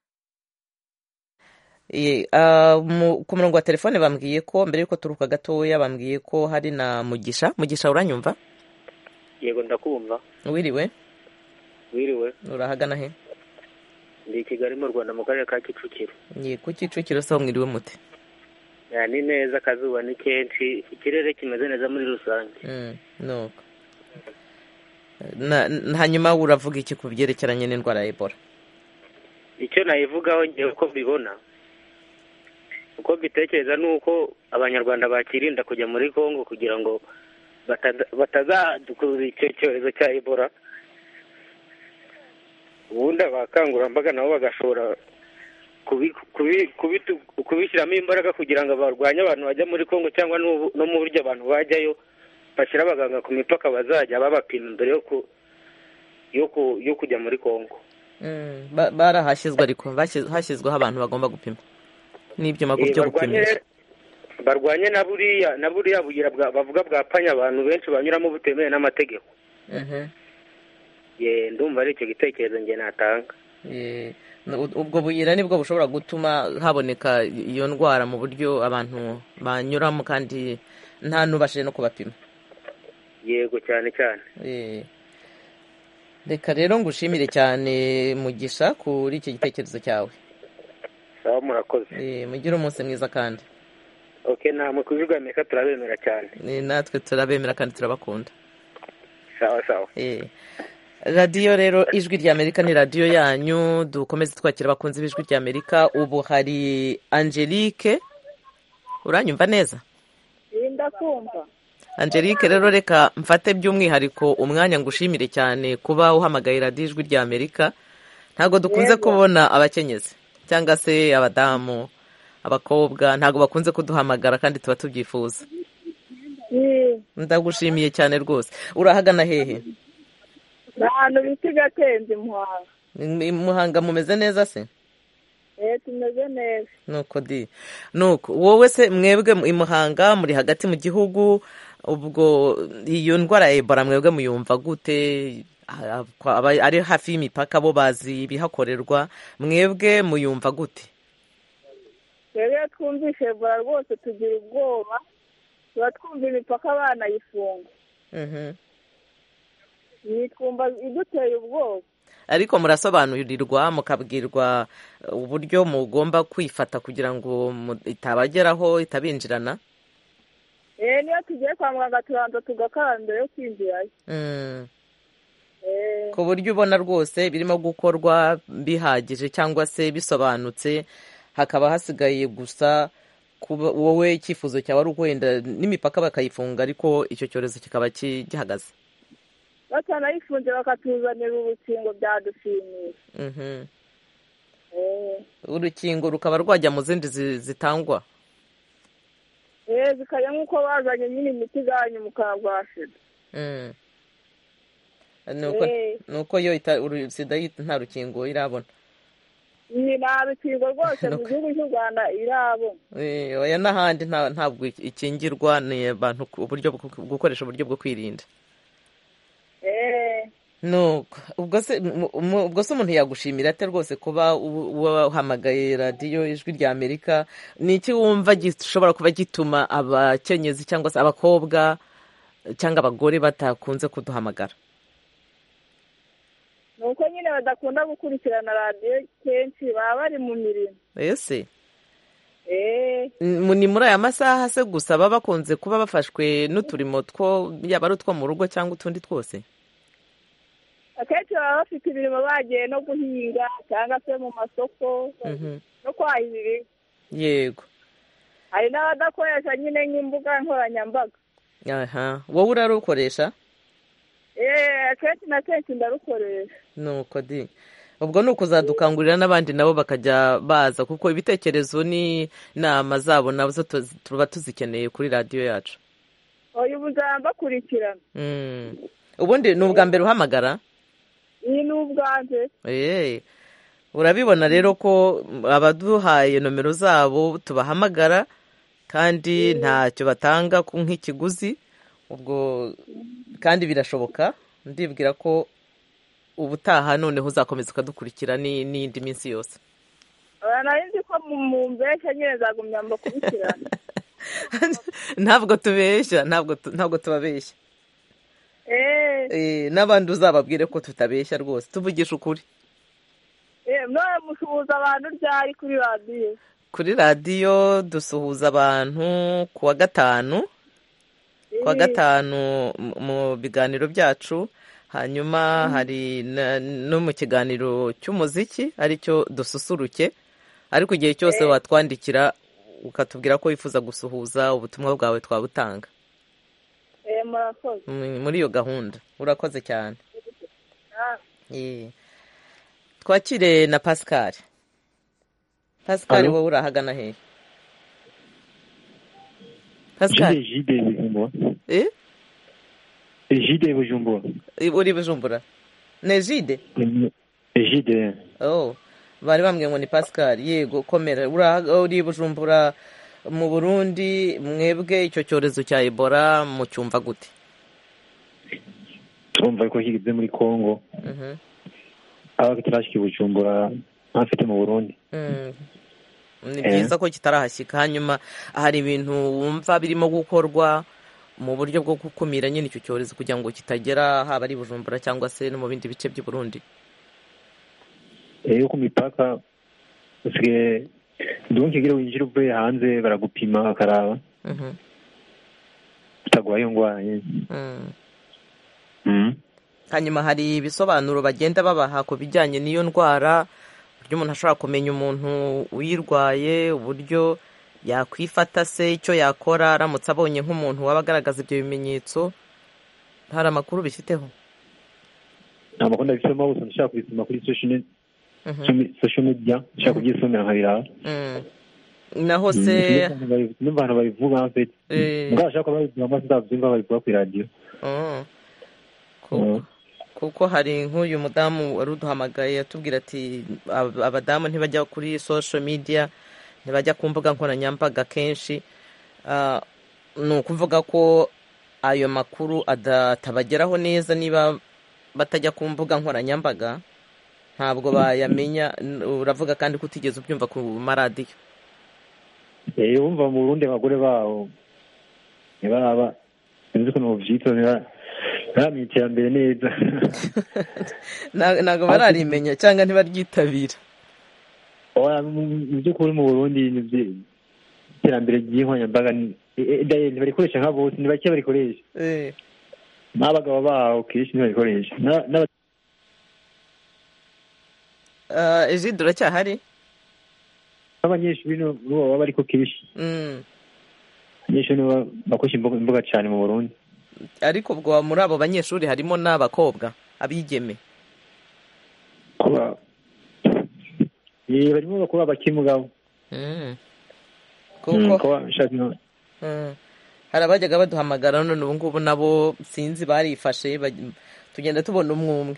Ku murongo wa telefone bambwiye ko mbere y'uko turuka gatoya bambwiye ko hari na Mugisha. Mugisha, uranyumva? Yego, ndakumva. Wiriwe? Wiriwe. Urahagana he? Ndi i Kigali mu Rwanda mu karere ka Kicukiro. Ye, ku Kicukiro se mwiriwe mute? Ya, ni neza, akazuba ni kenshi, ikirere kimeze neza muri rusange. Mm, nuko. Na hanyuma uravuga iki ku byerekeranye n'indwara ya Ebola? Icyo nayivugaho ngiye uko mbibona, uko mbitekereza ni uko abanyarwanda bakirinda kujya muri Kongo kugira ngo batazadukuza icyo cyorezo cya Ebola. Ubundi abakangurambaga nabo bagashobora kubishyiramo imbaraga kugira ngo barwanye abantu bajya muri Kongo, cyangwa no mu buryo abantu bajyayo bashyira abaganga ku mipaka bazajya babapima mbere yo kujya muri Kongo. Barahashyizwe, ariko hashyizweho abantu bagomba gupima n'ibyuma byo gupimisha. Barwanye na buriya na buriya bugira bavuga bwapanya abantu benshi banyuramo butemewe n'amategeko. Ye, ndumva ari icyo gitekerezo njye natanga. Ubwo buyira nibwo bushobora gutuma haboneka iyo ndwara mu buryo abantu banyuramo kandi nta n'ubashije no kubapima. Yego, cyane cyane. Reka rero ngushimire cyane Mugisha kuri iki gitekerezo cyawe. Sawa, murakoze. Mugire umunsi mwiza kandi. Okay, namwe kuvuga Amerika turabemera cyane. Natwe turabemera kandi turabakunda. Sawa sawa. Eh. Radiyo rero ijwi ry'Amerika ni radiyo yanyu, dukomeze twakira abakunzi b'ijwi ry'Amerika. Ubu hari Angelique, uranyumva neza? Ndakumva. Angelique, rero reka mfate by'umwihariko umwanya ngushimire cyane kuba uhamagaye radiyo ijwi ry'Amerika. Ntabwo dukunze kubona abakenyezi cyangwa se abadamu, abakobwa, ntabwo bakunze kuduhamagara kandi tuba tubyifuza. Ndagushimiye cyane rwose. Urahagana hehe? Ahantu bita Gatenzi, Muhanga. Muhanga mumeze neza se? Eh, tumeze neza. Nuko di. Nuko wowe se mwebwe i Muhanga muri hagati mu gihugu, ubwo iyo ndwara ya Ebola mwebwe muyumva gute? Ari hafi y'imipaka bo bazi ibihakorerwa, mwebwe muyumva gute? Rero twumvishe Ebola rwose tugira ubwoba, tuba twumva imipaka banayifunga. Mhm. Nitwumva iduteye ubwoba. Ariko murasobanurirwa mukabwirwa uburyo mugomba kwifata kugira ngo itabageraho, itabinjirana? Eh, niyo tugiye kwa muganga tubanza tugakaraba mbere yo kwinjirayo. Mm. Ku buryo ubona rwose birimo gukorwa bihagije cyangwa se bisobanutse, hakaba hasigaye gusa kuba wowe icyifuzo cyawe ari ukwenda n'imipaka bakayifunga ariko icyo cyorezo kikaba gihagaze. Batanayifunze bakatuzanira urukingo byadushimisha. Mhm. Eh, urukingo rukaba rwajya mu zindi zitangwa? Eh, zikajya nk'uko bazanye nyine imiti zanyu mukagwashira. Mm. Nuko nuko yo sida nta rukingo irabona. Ni nta rukingo rwose mu gihugu cy'u Rwanda irabona. Eh, oya n'ahandi ntabwo ikingirwa, ni abantu uburyo gukoresha uburyo bwo kwirinda. Eh. Nuko ubwo se ubwo se umuntu yagushimira ate rwose kuba uhamagaye radiyo ijwi ry'Amerika? Ni iki wumva gishobora kuba gituma abakenyezi cyangwa se abakobwa cyangwa abagore batakunze kuduhamagara? Nuko nyine badakunda gukurikirana radiyo kenshi, baba bari mu mirimo. Ese eh ni muri aya masaha se gusa baba bakunze kuba bafashwe n'uturimo two yaba ari utwo mu rugo cyangwa utundi twose? Akenshi baba bafite ibirimo bagiye no guhinga cyangwa se mu masoko no kwahirira. Yego. Hari n'abadakoresha nyine nk'imbuga nkoranyambaga. Aha, wowe urarukoresha? Eh, akenshi na kenshi ndarukoresha. Nuko di. Ubwo nuko uzadukangurira n'abandi nabo bakajya baza, kuko ibitekerezo ni nama zabo nazo tuba tuzikeneye kuri radiyo yacu. Oya, ubu nzambakurikirana. Mm. Ubundi ni ubwa mbere uhamagara? Ni n'ubwanze. Eh. urabibona rero ko abaduhaye nomero zabo tubahamagara kandi ntacyo batanga nk'ikiguzi, ubwo kandi birashoboka. Ndibwira ko ubutaha noneho uzakomeza ukadukurikira n'indi minsi yose. nari nzi ko mu mbeshya nyine zagumya mba kubikirana. Ntabwo tubeshya, ntabwo tubabeshya. N'abandi uzababwire ko tutabeshya rwose, tuvugisha ukuri. none musuhuza abantu ryari kuri radiyo? Kuri radiyo dusuhuza abantu ku wa gatanu ku wa gatanu mu biganiro byacu, hanyuma hari no mu kiganiro cy'umuziki aricyo dususuruke, ariko igihe cyose watwandikira ukatubwira ko wifuza gusuhuza ubutumwa bwawe twabutanga muri iyo gahunda. Urakoze cyane. Twakire na Pascal. Pascal, wowe urahagana hehe? Pascal Ejide Bujumbura. Eh? Ejide Bujumbura. Uri Bujumbura? Ne Ejide? Ejide. Oh, bari bambwiye ngo ni Pascal. Yego, komera. Uri Bujumbura mu Burundi, mwebwe icyo cyorezo cya Ebola mu cyumva gute? Twumva ko kigeze muri Kongo. Mhm. Aba kitarashika Bujumbura, afite mu Burundi. Mhm. Ni byiza ko kitarahashyika. Hanyuma hari ibintu wumva birimo gukorwa mu buryo bwo gukumira nyine icyo cyorezo kugira ngo kitagera haba ari Bujumbura cyangwa se no mu bindi bice by'u Burundi? Eh, ku mipaka usigaye donc igira winjira uvuye hanze baragupima bakaraba. Mhm. Utagwaye ngwaye. Mhm. Mhm. Hanyuma hari ibisobanuro bagenda babaha ku bijyanye n'iyo ndwara, uburyo umuntu ashobora kumenya umuntu uyirwaye, uburyo yakwifata se, icyo yakora aramutse abonye nk'umuntu waba agaragaza ibyo bimenyetso. Hari amakuru bifiteho? Nta makuru ndabifitemo, gusa ndashaka kubisoma kuri social social media, nshaka kubyisomera nkabiraba. Naho se n'abantu babivuga mfite mbwa ashaka babivuga amaze ndabyumva babivuga ku radio. Kuko hari nk'uyu mudamu wari uduhamagaye atubwira ati abadamu ntibajya kuri social media, ntibajya ku mbuga nkoranyambaga kenshi. Ni ukuvuga ko ayo makuru atabageraho neza niba batajya ku mbuga nkoranyambaga, ntabwo bayamenya. Uravuga kandi ko utigeze ubyumva ku maradiyo? Eh, wumva mu Burundi abagore bawo niba sinzi ukuntu byitwa ntamenya iterambere neza. Ntabwo bararimenya cyangwa ntibaryitabira? Mu by'ukuri mu Burundi iterambere ry'inkoranyambaga ntibarikoresha nka bose, ni bake barikoresha. N'abagabo bawo kenshi ntibarikoresha. Ejide uracyahari? Abanyeshuri n'ubu baba bariko kenshi. Abanyeshuri bakoresha imbuga cyane mu Burundi. Ariko ubwo muri abo banyeshuri harimo n'abakobwa, abigeme? Kuba barimo bakora bakimugabo. Kuko hari abajyaga baduhamagara none ubu ngubu nabo sinzi barifashe, tugenda tubona umwe umwe.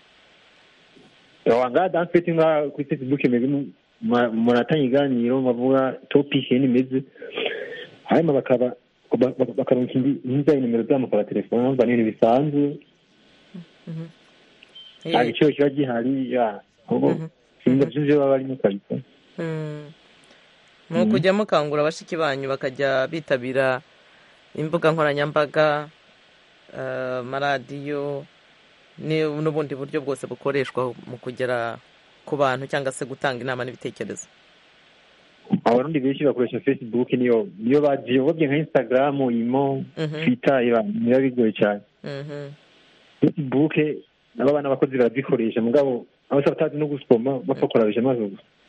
Wanga danfete nga kuri Facebook meze muratanga iganiro bavuga topic y'imeze, hanyuma bakaba bakaronka inzira nimero z'amakara telefone banini bisanzwe. Mhm. Ari cyo cyo gihari ya. Ahubwo sinda byuje baba ari mu kabisa. Mhm. Mu kujya mukangura abashiki banyu bakajya bitabira imbuga nkoranyambaga, maradiyo n'ubundi buryo bwose bukoreshwa mu kugera ku bantu cyangwa se gutanga inama n'ibitekerezo. Abarundi benshi bakoresha Facebook, niyo niyo bagiye babye nka Instagram, imo, Twitter, niyo bigoye cyane. Facebook n'abana bakozi barabikoresha mugabo abasabatazi no gusoma bapfokora bije mazo.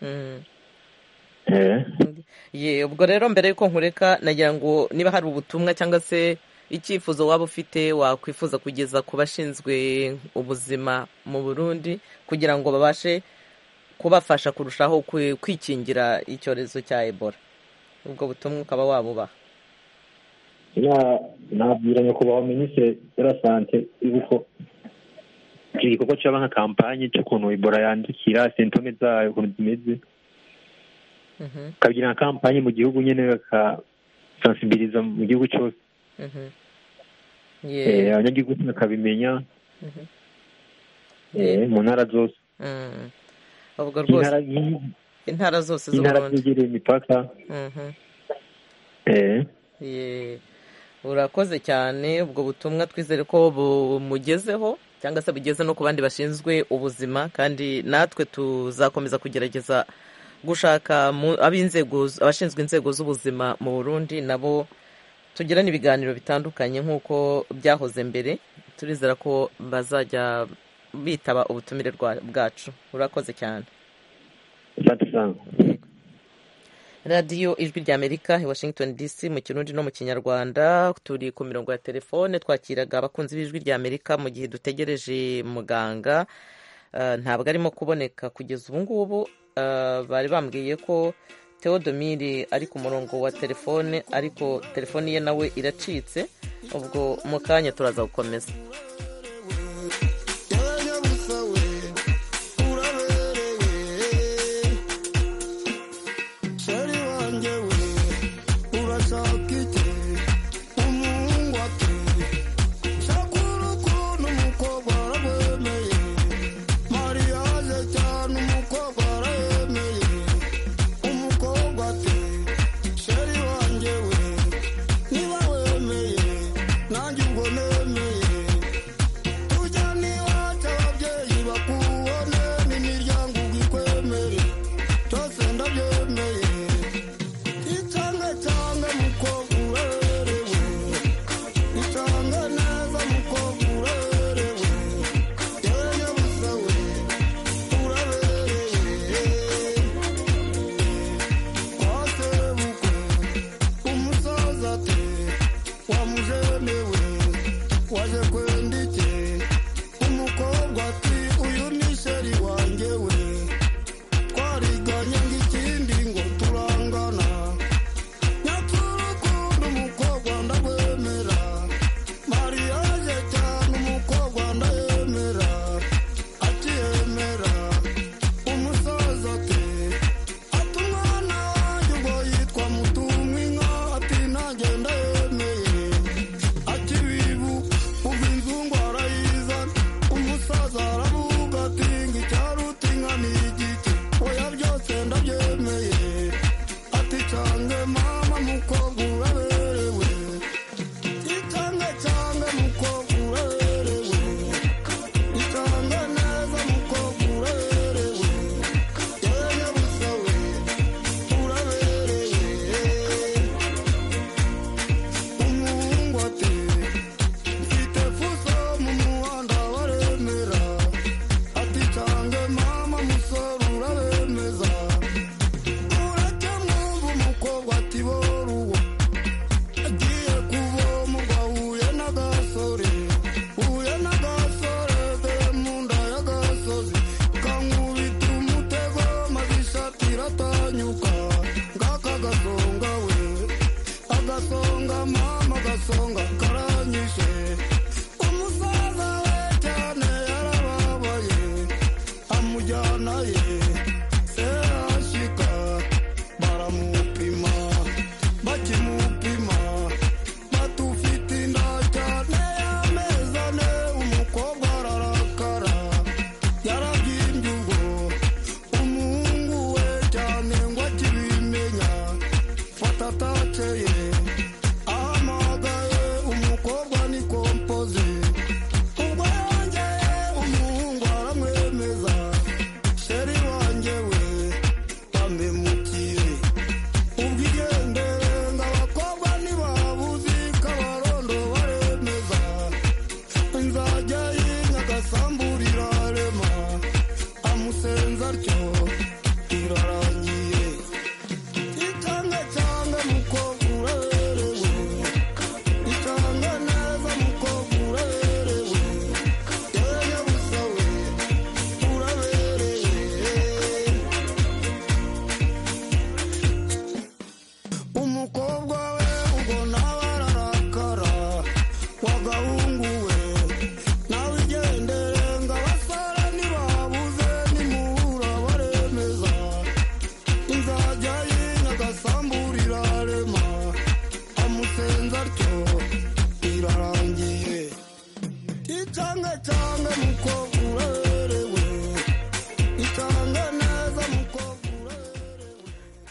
Eh. Ye, ubwo rero mbere yuko nkureka nagira ngo niba hari ubutumwa cyangwa se icyifuzo waba ufite wakwifuza kugeza ku bashinzwe ubuzima mu Burundi kugira ngo babashe kubafasha kurushaho kwikingira icyorezo cya Ebola, ubwo butumwa ukaba wabubaha? Na nabwiranye kubaho Minisitiri de la Santé ibuko iki gikorwa cyaba nka kampanye cy'ukuntu ebola yandukira sentome zayo ukuntu zimeze ukagira nka kampanye mu gihugu nyine bakasansibiliza mu gihugu cyose abanyagihugu bakabimenya mu ntara zose ubwo rwose intara zose intara zegereye imipaka urakoze cyane ubwo butumwa twizere ko bumugezeho cyangwa se bugeze no ku bandi bashinzwe ubuzima kandi natwe tuzakomeza kugerageza gushaka abashinzwe inzego z'ubuzima mu Burundi nabo tugirana ibiganiro bitandukanye nk'uko byahoze mbere turizera ko bazajya bitaba ubutumire bwacu urakoze cyane radiyo ijwi ry'Amerika i Washington D C mu Kirundi no mu Kinyarwanda turi ku mirongo ya telefone twakiraga abakunzi b'ijwi ry'Amerika mu gihe dutegereje muganga ntabwo arimo kuboneka kugeza ubu ngubu bari bambwiye ko Theodomire ari ku murongo wa telefone ariko telefone ye nawe iracitse ubwo mu kanya turaza gukomeza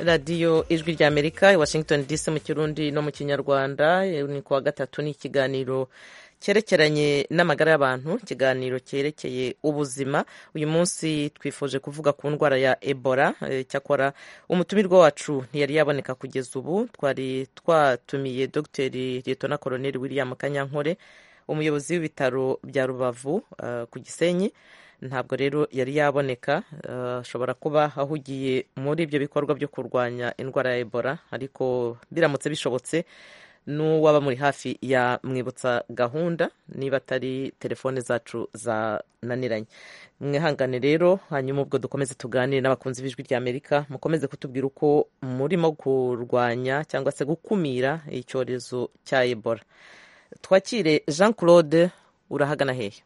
radiyo ijwi rya amerika i washington dc mu kirundi no mu kinyarwanda. Ni kuwa gatatu ni ikiganiro cyerekeranye n'amagara y'abantu, ikiganiro cyerekeye ubuzima. Uyu munsi twifuje kuvuga ku ndwara ya ebola. Cyakora umutumirwa wacu ntiyari yaboneka kugeza ubu. Twari twatumiye dogiteri Lieutenant Colonel William Kanyankore, umuyobozi w'ibitaro bya Rubavu uh, ku Gisenyi. Ntabwo rero yari yaboneka, ashobora uh, kuba ahugiye muri ibyo bikorwa byo kurwanya indwara ya ebola, ariko biramutse bishobotse n'uwaba muri hafi ya mwibutsa gahunda niba atari telefone zacu zananiranye. Mwihangane rero, hanyuma ubwo dukomeze tuganire n'abakunzi b'ijwi rya Amerika, mukomeze kutubwira uko murimo kurwanya cyangwa se gukumira icyorezo cya ebola. Twakire Jean Claude, urahagana hehe?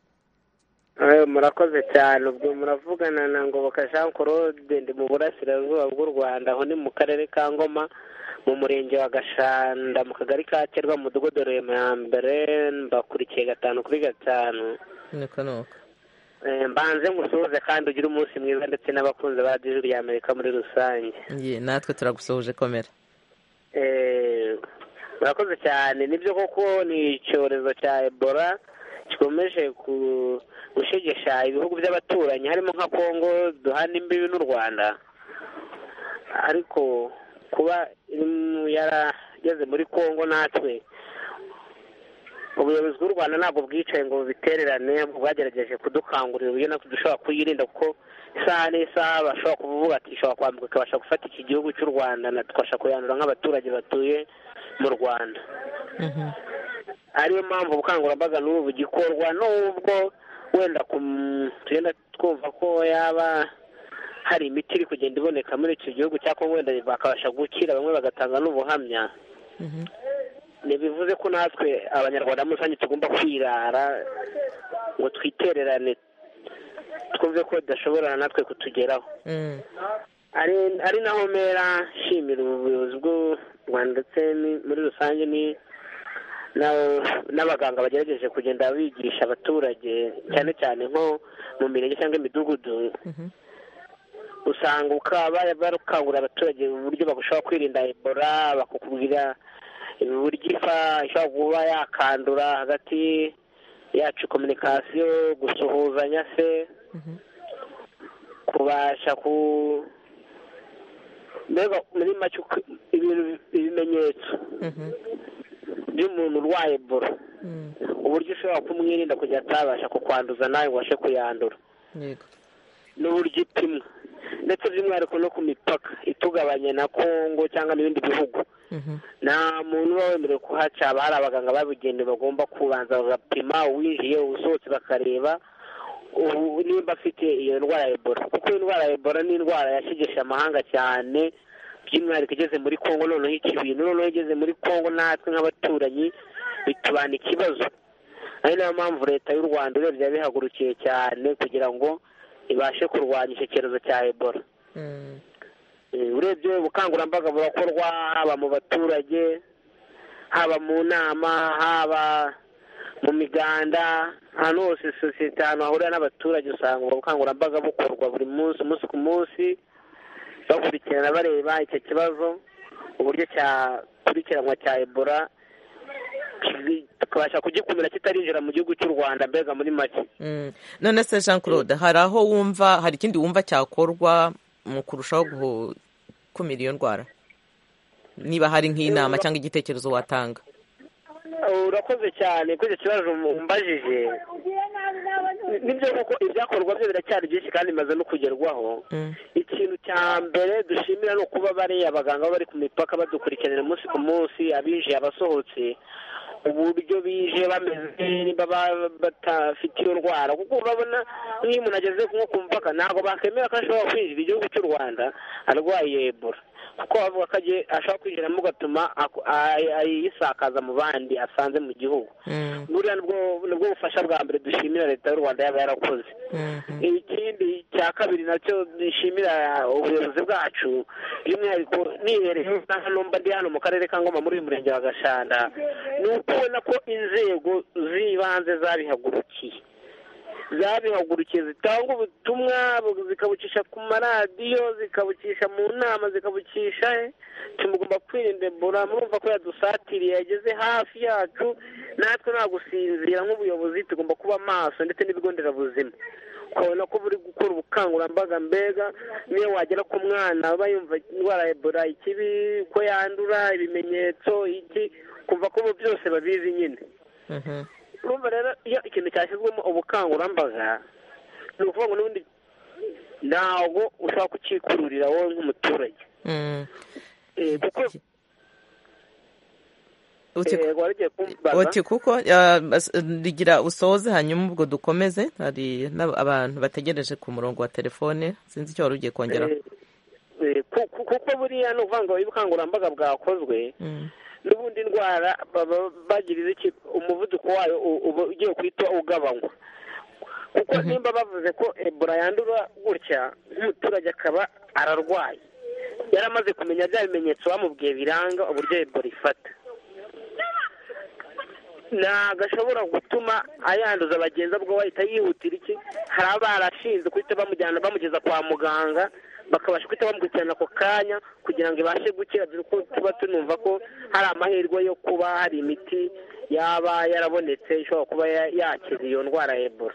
Murakoze cyane. Ubwo muravugana na Ngoboka Jean Claude, ndi mu burasirazuba bw'u Rwanda, aho ni mu karere ka Ngoma, mu murenge wa Gashanda, mu kagari ka Kerwa, mu mudugudu Rema ya mbere. Mbakurikiye gatanu kuri gatanu. Nuko nuko. Mbanze ngusuhuze kandi ugire umunsi mwiza, ndetse n'abakunzi ba radiyo ya Amerika muri rusange. Ye, natwe turagusuhuje, komera. Eh, murakoze cyane. Nibyo koko ni icyorezo cya ebola gikomeje gushegesha ibihugu by'abaturanyi, harimo nka Kongo duhana imbibi n'u Rwanda. Ariko kuba yarageze muri Kongo, natwe ubuyobozi bw'u Rwanda ntabwo bwicaye ngo bitererane, bwagerageje kudukangurira uburyo natwe dushobora kuyirinda, kuko isaha n'isaha bashobora kuvuga ati ishobora kwambuka ikabasha gufata iki gihugu cy'u Rwanda, na tukabasha kuyandura nk'abaturage batuye mu Rwanda. Ariyo mpamvu ubukangurambaga n'ubu bugikorwa, n'ubwo wenda tugenda twumva ko yaba hari imiti iri kugenda iboneka muri icyo gihugu cya Kongo, wenda bakabasha gukira, bamwe bagatanga n'ubuhamya. Ntibivuze ko natwe abanyarwanda muri rusange tugomba kwirara ngo twitererane, twumve ko bidashobora natwe kutugeraho. Ari naho mera nshimira ubuyobozi bw'u Rwanda ndetse muri rusange ni n'abaganga bagerageje kugenda bigisha abaturage, cyane cyane nko mu mirenge cyangwa imidugudu. Usanga ukaba barukangurira abaturage uburyo bashobora kwirinda ebola, bakakubwira uburyo ifa ishobora kuba yakandura hagati yacu, kominikasiyo, gusuhuzanya se, kubasha ku mbega muri make ibimenyetso by'umuntu urwaye ebola, uburyo ushobora kumwirinda kugira atabasha kukwanduza nawe ngo ubashe kuyandura, n'uburyo ipimwa, ndetse by'umwihariko no ku mipaka itugabanya na Kongo cyangwa n'ibindi bihugu. Nta muntu uba wemerewe kuhaca, haba hari abaganga babigenewe bagomba kubanza bagapima uwinjiye, usohotse, bakareba nimba afite iyo ndwara ya ebola, kuko indwara ya ebola ni indwara yashegesha amahanga cyane, by'umwihariko igeze muri Kongo. Noneho iki bintu noneho igeze muri Kongo, natwe nk'abaturanyi bitubana ikibazo. Ari nayo mpamvu leta y'u Rwanda urebye yabihagurukiye cyane kugira ngo ibashe kurwanya icyo cyorezo cya ebola. Urebye ubukangurambaga burakorwa, haba mu baturage, haba mu nama, haba mu miganda, ahantu hose sosiyete, ahantu hahurira n'abaturage, usanga ubukangurambaga bukorwa buri munsi, umunsi ku munsi, bakurikirana bareba icyo kibazo, uburyo cyakurikiranwa cya ebola, tukabasha kugikumira kitarinjira mu gihugu cy'u Rwanda, mbega muri make. None se Jean Claude, hari aho wumva, hari ikindi wumva cyakorwa mu kurushaho gukumira iyo ndwara, niba hari nk'inama cyangwa igitekerezo watanga? Urakoze cyane kuri icyo kibazo mumbajije. Nibyo koko ibyakorwa byo biracyari byinshi kandi bimaze no kugerwaho. Ikintu cya mbere dushimira no kuba bariya abaganga bari ku mipaka badukurikiranira umunsi ku munsi, abinjiye abasohotse, uburyo bije bameze, niba batafite iyo ndwara, kuko urabona nk'iyo umuntu ageze nko ku mupaka ntabwo bakemera ko ashobora kwinjira igihugu cy'u Rwanda arwaye ebola, kuko bavuga ko ashobora kwinjiramo ugatuma ayisakaza mu bandi asanze mu gihugu. Buriya nibwo bufasha bwa mbere dushimira leta y'u Rwanda yaba yarakoze. Ikindi cya kabiri nacyo dushimira ubuyobozi bwacu, by'umwihariko nihereye hano mba ndi hano mu karere ka Ngoma muri uyu murenge wa Gashanda, ni ukubona ko inzego z'ibanze zabihagurukiye zabihagurukiye zitanga ubutumwa zikabucisha ku maradiyo zikabucisha mu nama zikabucisha tumugomba kwirinda ebola murumva ko yadusatiriye yageze hafi yacu natwe nta gusinzira nk'ubuyobozi tugomba kuba maso ndetse n'ibigo nderabuzima ukabona ko buri gukora ubukangurambaga mbega niyo wagera ku mwana aba yumva indwara ya ebola ikibi ko yandura ibimenyetso iki kumva ko byose babizi nyine urumva rero iyo ikintu cyashyizwemo ubukangurambaga ni ukuvuga ngo n'ubundi ntabwo ushobora kukikururira wowe nk'umuturage kuko uti kuko rigira usoze hanyuma ubwo dukomeze hari abantu bategereje ku murongo wa telefone sinzi icyo wari ugiye kongeraho kuko buriya ni ukuvuga ngo ubukangurambaga bwakozwe n'ubundi ndwara bagiriza iki umuvuduko wayo uba ugiye guhita ugabanywa kuko nimba bavuze ko ebola yandura gutya nk'umuturage akaba ararwaye yaramaze kumenya bya bimenyetso bamubwiye biranga uburyo ebola ifata ntabwo ashobora gutuma ayanduza bagenzi bwo bahita yihutira iki hari abarashinzwe guhita bamujyana bamugeza kwa muganga bakabasha guhita bamukurikirana ako kanya kugira ngo ibashe gukira dore ko tuba tunumva ko hari amahirwe yo kuba hari imiti yaba yarabonetse ishobora kuba yakiza iyo ndwara ya ebola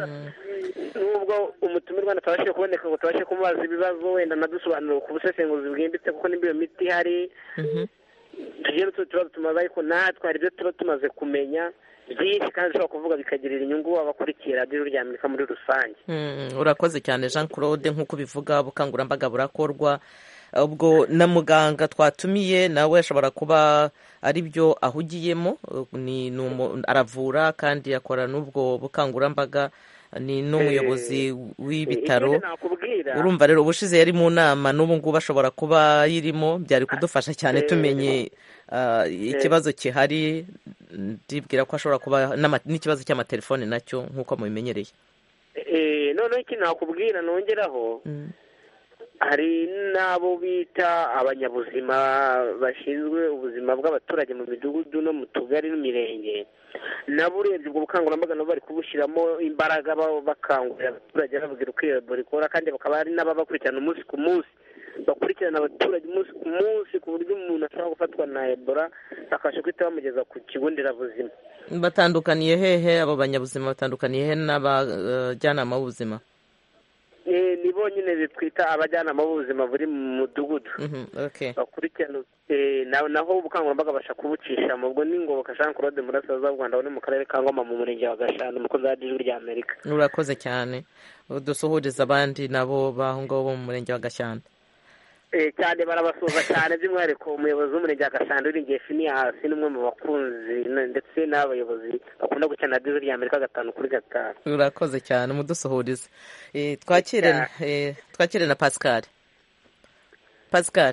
nubwo umutumirwa atabashije kuboneka ngo tubashe kumubaza ibibazo wenda nadusobanurira ku busesenguzi bwimbitse kuko nimba iyo miti ihari tugiye n'utundi tubazo tumaze ariko natwe hari ibyo tuba tumaze kumenya byinshi kandi ushobora kuvuga bikagirira inyungu abakurikira radiyo rya Amerika muri rusange urakoze cyane Jean Claude nk'uko ubivuga ubukangurambaga burakorwa ubwo na muganga twatumiye nawe ashobora kuba ari byo ahugiyemo aravura kandi akora n'ubwo bukangurambaga ni n'umuyobozi w'ibitaro urumva rero ubushize yari mu nama n'ubu ngubu ashobora kuba yirimo byari kudufasha cyane tumenye ikibazo gihari ndibwira ko ashobora kuba n'ikibazo cy'amatelefone nacyo nk'uko mubimenyereye noneho iki nakubwira nongeraho hari n'abo bita abanyabuzima bashinzwe ubuzima bw'abaturage mu midugudu no mu tugari n'imirenge nabo urebye ubwo bukangurambaga nabo bari kubushyiramo imbaraga bakangurira abaturage bababwira uko iyo ebola ikora kandi bakaba hari n'ababakurikirana umunsi ku munsi bakurikirana abaturage umunsi ku munsi ku buryo umuntu ashobora gufatwa na ebola akabasha guhita bamugeza ku kigo nderabuzima batandukaniye hehe abo banyabuzima batandukaniye he n'abajyanama b'ubuzima nibo nyine bitwita abajyanama b'ubuzima buri mu mudugudu bakurikirana naho ubukangurambaga babasha kubucisha mu bwo n'ingoboka Jean Claude Murasaza w'u Rwanda uri mu karere ka Ngoma mu murenge wa Gashanda umukozi wa radiyo rya Amerika urakoze cyane dusuhuriza abandi nabo baho ngaho bo mu murenge wa Gashanda cyane barabasuhuza cyane by'umwihariko umuyobozi w'umurenge wa Gashanda uringiye Finihasi n'umwe mu bakunzi ndetse n'abayobozi bakunda gukina radiyo rya Amerika gatanu kuri gatanu urakoze cyane mudusuhurize twakire twakire na Pascal Pascal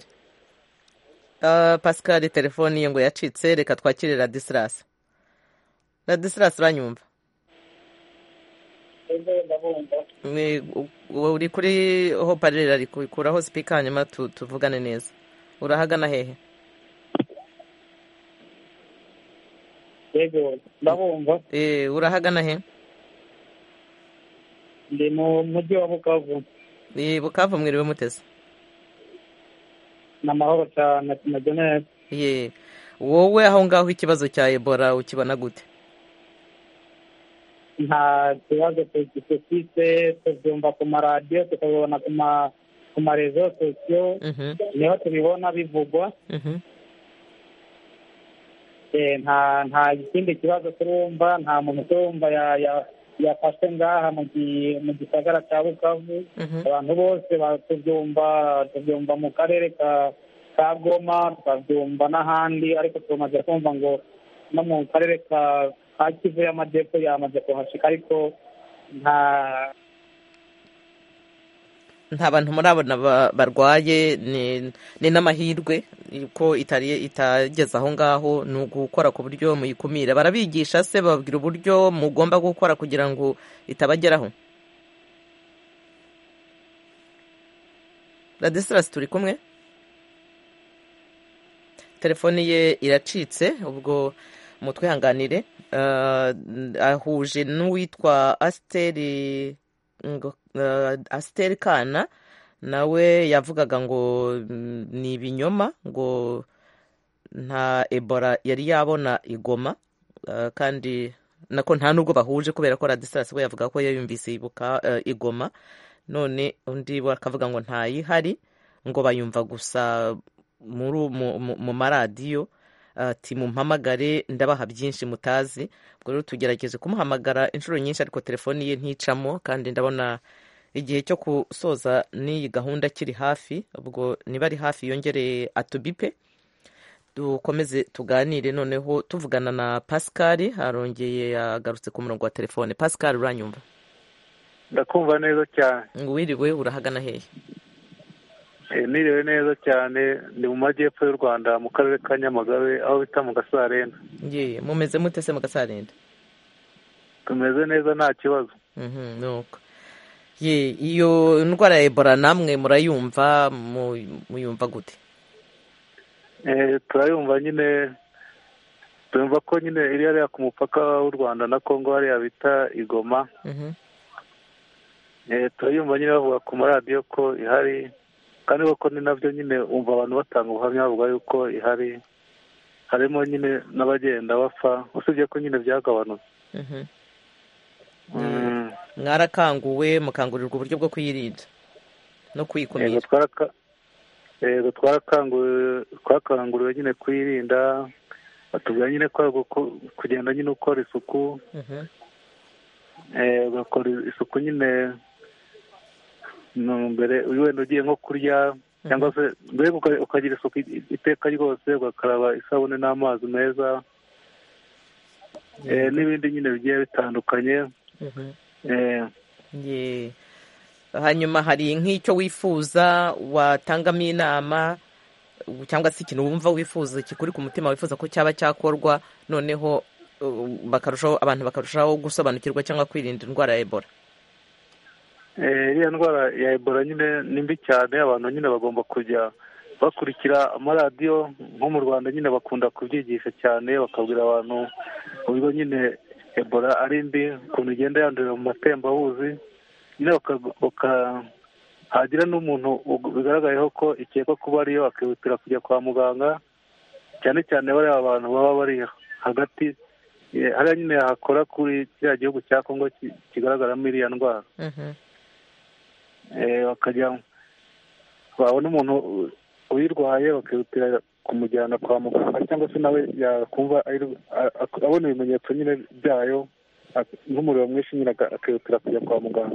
Pascal telefoni ye ngo yacitse reka twakire Ladislas Ladislas uranyumva uri kuri ho parera ari kuraho speaker hanyuma tuvugane neza urahagana hehe yego ndabumva eh urahagana he ndi mu mujyi wa Bukavu ni Bukavu mwiriwe muteze n'amahoro cyane tumeze neza ye wowe aho ngaho ikibazo cya Ebola ukibona gute nta kibazo dufite tubyumva ku maradiyo tukabibona ku marezo sosiyo niho tubibona bivugwa nta nta ikindi kibazo turumva nta muntu turumva yafashwe ngaha mu gisagara cya Bukavu abantu bose tubyumva tubyumva mu karere ka Goma tukabyumva n'ahandi ariko tumaze kumva ngo no mu karere ka Kivu y'amajyepfo yamaze kuhashika ariko nta nta bantu murabona barwaye ni n'amahirwe ko itari itageze aho ngaho ni ugukora ku buryo muyikumira barabigisha se bababwira uburyo mugomba gukora kugira ngo itabageraho Ladislas turi kumwe telefoni ye iracitse ubwo mutwihanganire ahuje n'uwitwa asiteri asiteri kana nawe yavugaga ngo ni ibinyoma ngo nta ebola yari yabona igoma kandi nako nta nubwo bahuje kubera ko radisirasi we yavuga ko yayumvise ibuka igoma none undi bakavuga ngo ntayihari ngo bayumva gusa mu maradiyo ati mumpamagare ndabaha byinshi mutazi ubwo rero tugerageje kumuhamagara inshuro nyinshi ariko telefoni ye nticamo kandi ndabona igihe cyo gusoza n'iyi gahunda kiri hafi ubwo niba ari hafi yongereye atubipe dukomeze tuganire noneho tuvugana na Pascal harongeye yagarutse ku murongo wa telefone. Pascal uranyumva? Ndakumva neza cyane. Ngo wiriwe urahagana hehe? Eh niriwe neza cyane ndi mu majyepfo y'u Rwanda mu karere ka Nyamagabe aho bita mu Gasarenda. Ngiye mumeze mute se mu Gasarenda? Tumeze neza nta kibazo. Mhm nuko. Ye iyo ndwara ya Ebola namwe murayumva muyumva gute? Eh turayumva nyine tumva ko nyine iri ari ku mupaka w'u Rwanda na Kongo hari bita Igoma. Mhm. Eh turayumva nyine bavuga ku maradiyo ko ihari kandi ko ni nabyo nyine umva abantu batanga ubuhamya bavuga yuko ihari harimo nyine n'abagenda bapfa usibye ko nyine byagabanutse. Mhm. Mwarakanguwe mukangurirwa uburyo bwo kuyirinda no kuyikumira. Yego twarakanguriwe twakanguriwe nyine kuyirinda batubwira nyine ko kugenda nyine ukora isuku eh ugakora isuku nyine mbere wenda ugiye nko kurya cyangwa se mbere ukagira isuku iteka ryose ugakaraba isabune n'amazi meza eh n'ibindi nyine bigiye bitandukanye. eh hanyuma hari nk'icyo wifuza watangamo inama cyangwa se ikintu wumva wifuza kikuri ku mutima wifuza ko cyaba cyakorwa noneho bakarushaho abantu bakarushaho gusobanukirwa cyangwa kwirinda indwara ya Ebola? Eh iriya ndwara ya Ebola nyine ni mbi cyane abantu nyine bagomba kujya bakurikira amaradiyo nko mu Rwanda nyine bakunda kubyigisha cyane bakabwira abantu uburyo nyine Ebola ari mbi ukuntu igenda yandurira mu matembabuzi nyine hagira n'umuntu bigaragayeho ko ikekwa kuba ariyo akihutira kujya kwa muganga cyane cyane bariya abantu baba bari hagati hariya nyine hakora kuri kiriya gihugu cya Kongo kigaragaramo iriya ndwara. Bakajya babona umuntu uyirwaye bakihutira kumujyana kwa muganga cyangwa se nawe yakumva abona ibimenyetso nyine byayo nk'umuriro mwinshi nyine akihutira kujya kwa muganga.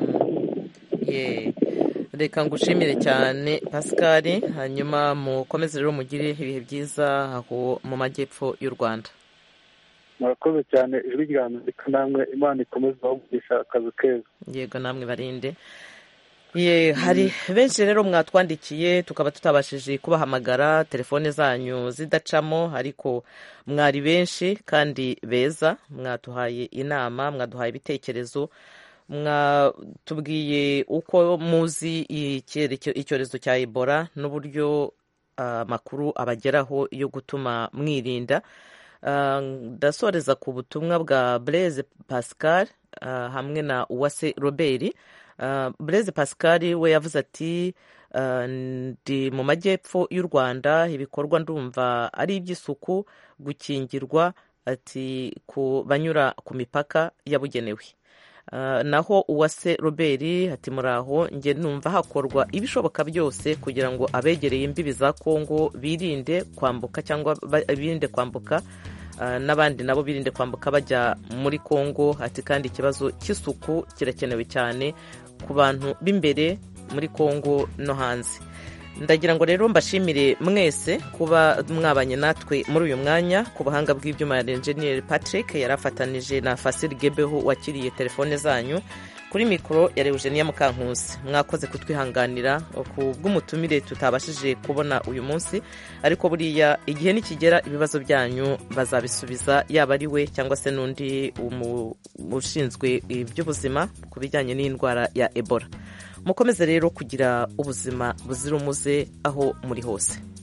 Reka ngushimire cyane Pascal hanyuma mukomeze rero mugire ibihe byiza aho mu majyepfo y'u Rwanda. Murakoze cyane ijwi rya Amerika namwe Imana ikomeze bavugisha akazi keza. Yego namwe barinde. Ye hari benshi rero mwatwandikiye tukaba tutabashije kubahamagara telefone zanyu zidacamo ariko mwari benshi kandi beza mwatuhaye inama mwaduhaye ibitekerezo mwatubwiye uko muzi icyorezo cya Ebola n'uburyo amakuru abageraho yo gutuma mwirinda. Ndasoreza ku butumwa bwa Blaise Pascal hamwe na Uwase Robert. Blaise Pascal we yavuze ati ndi mu majyepfo y'u Rwanda ibikorwa ndumva ari iby'isuku gukingirwa ati ku banyura ku mipaka yabugenewe. Naho Uwase Robert ati muraho nge numva hakorwa ibishoboka byose kugira ngo abegereye imbibi za Kongo birinde kwambuka cyangwa birinde kwambuka n'abandi nabo birinde kwambuka bajya muri Kongo ati kandi ikibazo cy'isuku kirakenewe cyane ku bantu b'imbere muri Kongo no hanze. Ndagira ngo rero mbashimire mwese kuba mwabanye natwe muri uyu mwanya. Ku buhanga bw'ibyuma ya Engineer Patrick yarafatanije na Fasil Gebeho wakiriye telefone zanyu. Kuri mikoro ya Eugenia Mukankusi mwakoze kutwihanganira ku bw'umutumire tutabashije kubona uyu munsi ariko buriya igihe nikigera ibibazo byanyu bazabisubiza yaba ari we cyangwa se n'undi ushinzwe iby'ubuzima ku bijyanye n'indwara ya Ebola. Mukomeze rero kugira ubuzima buzira umuze aho muri hose.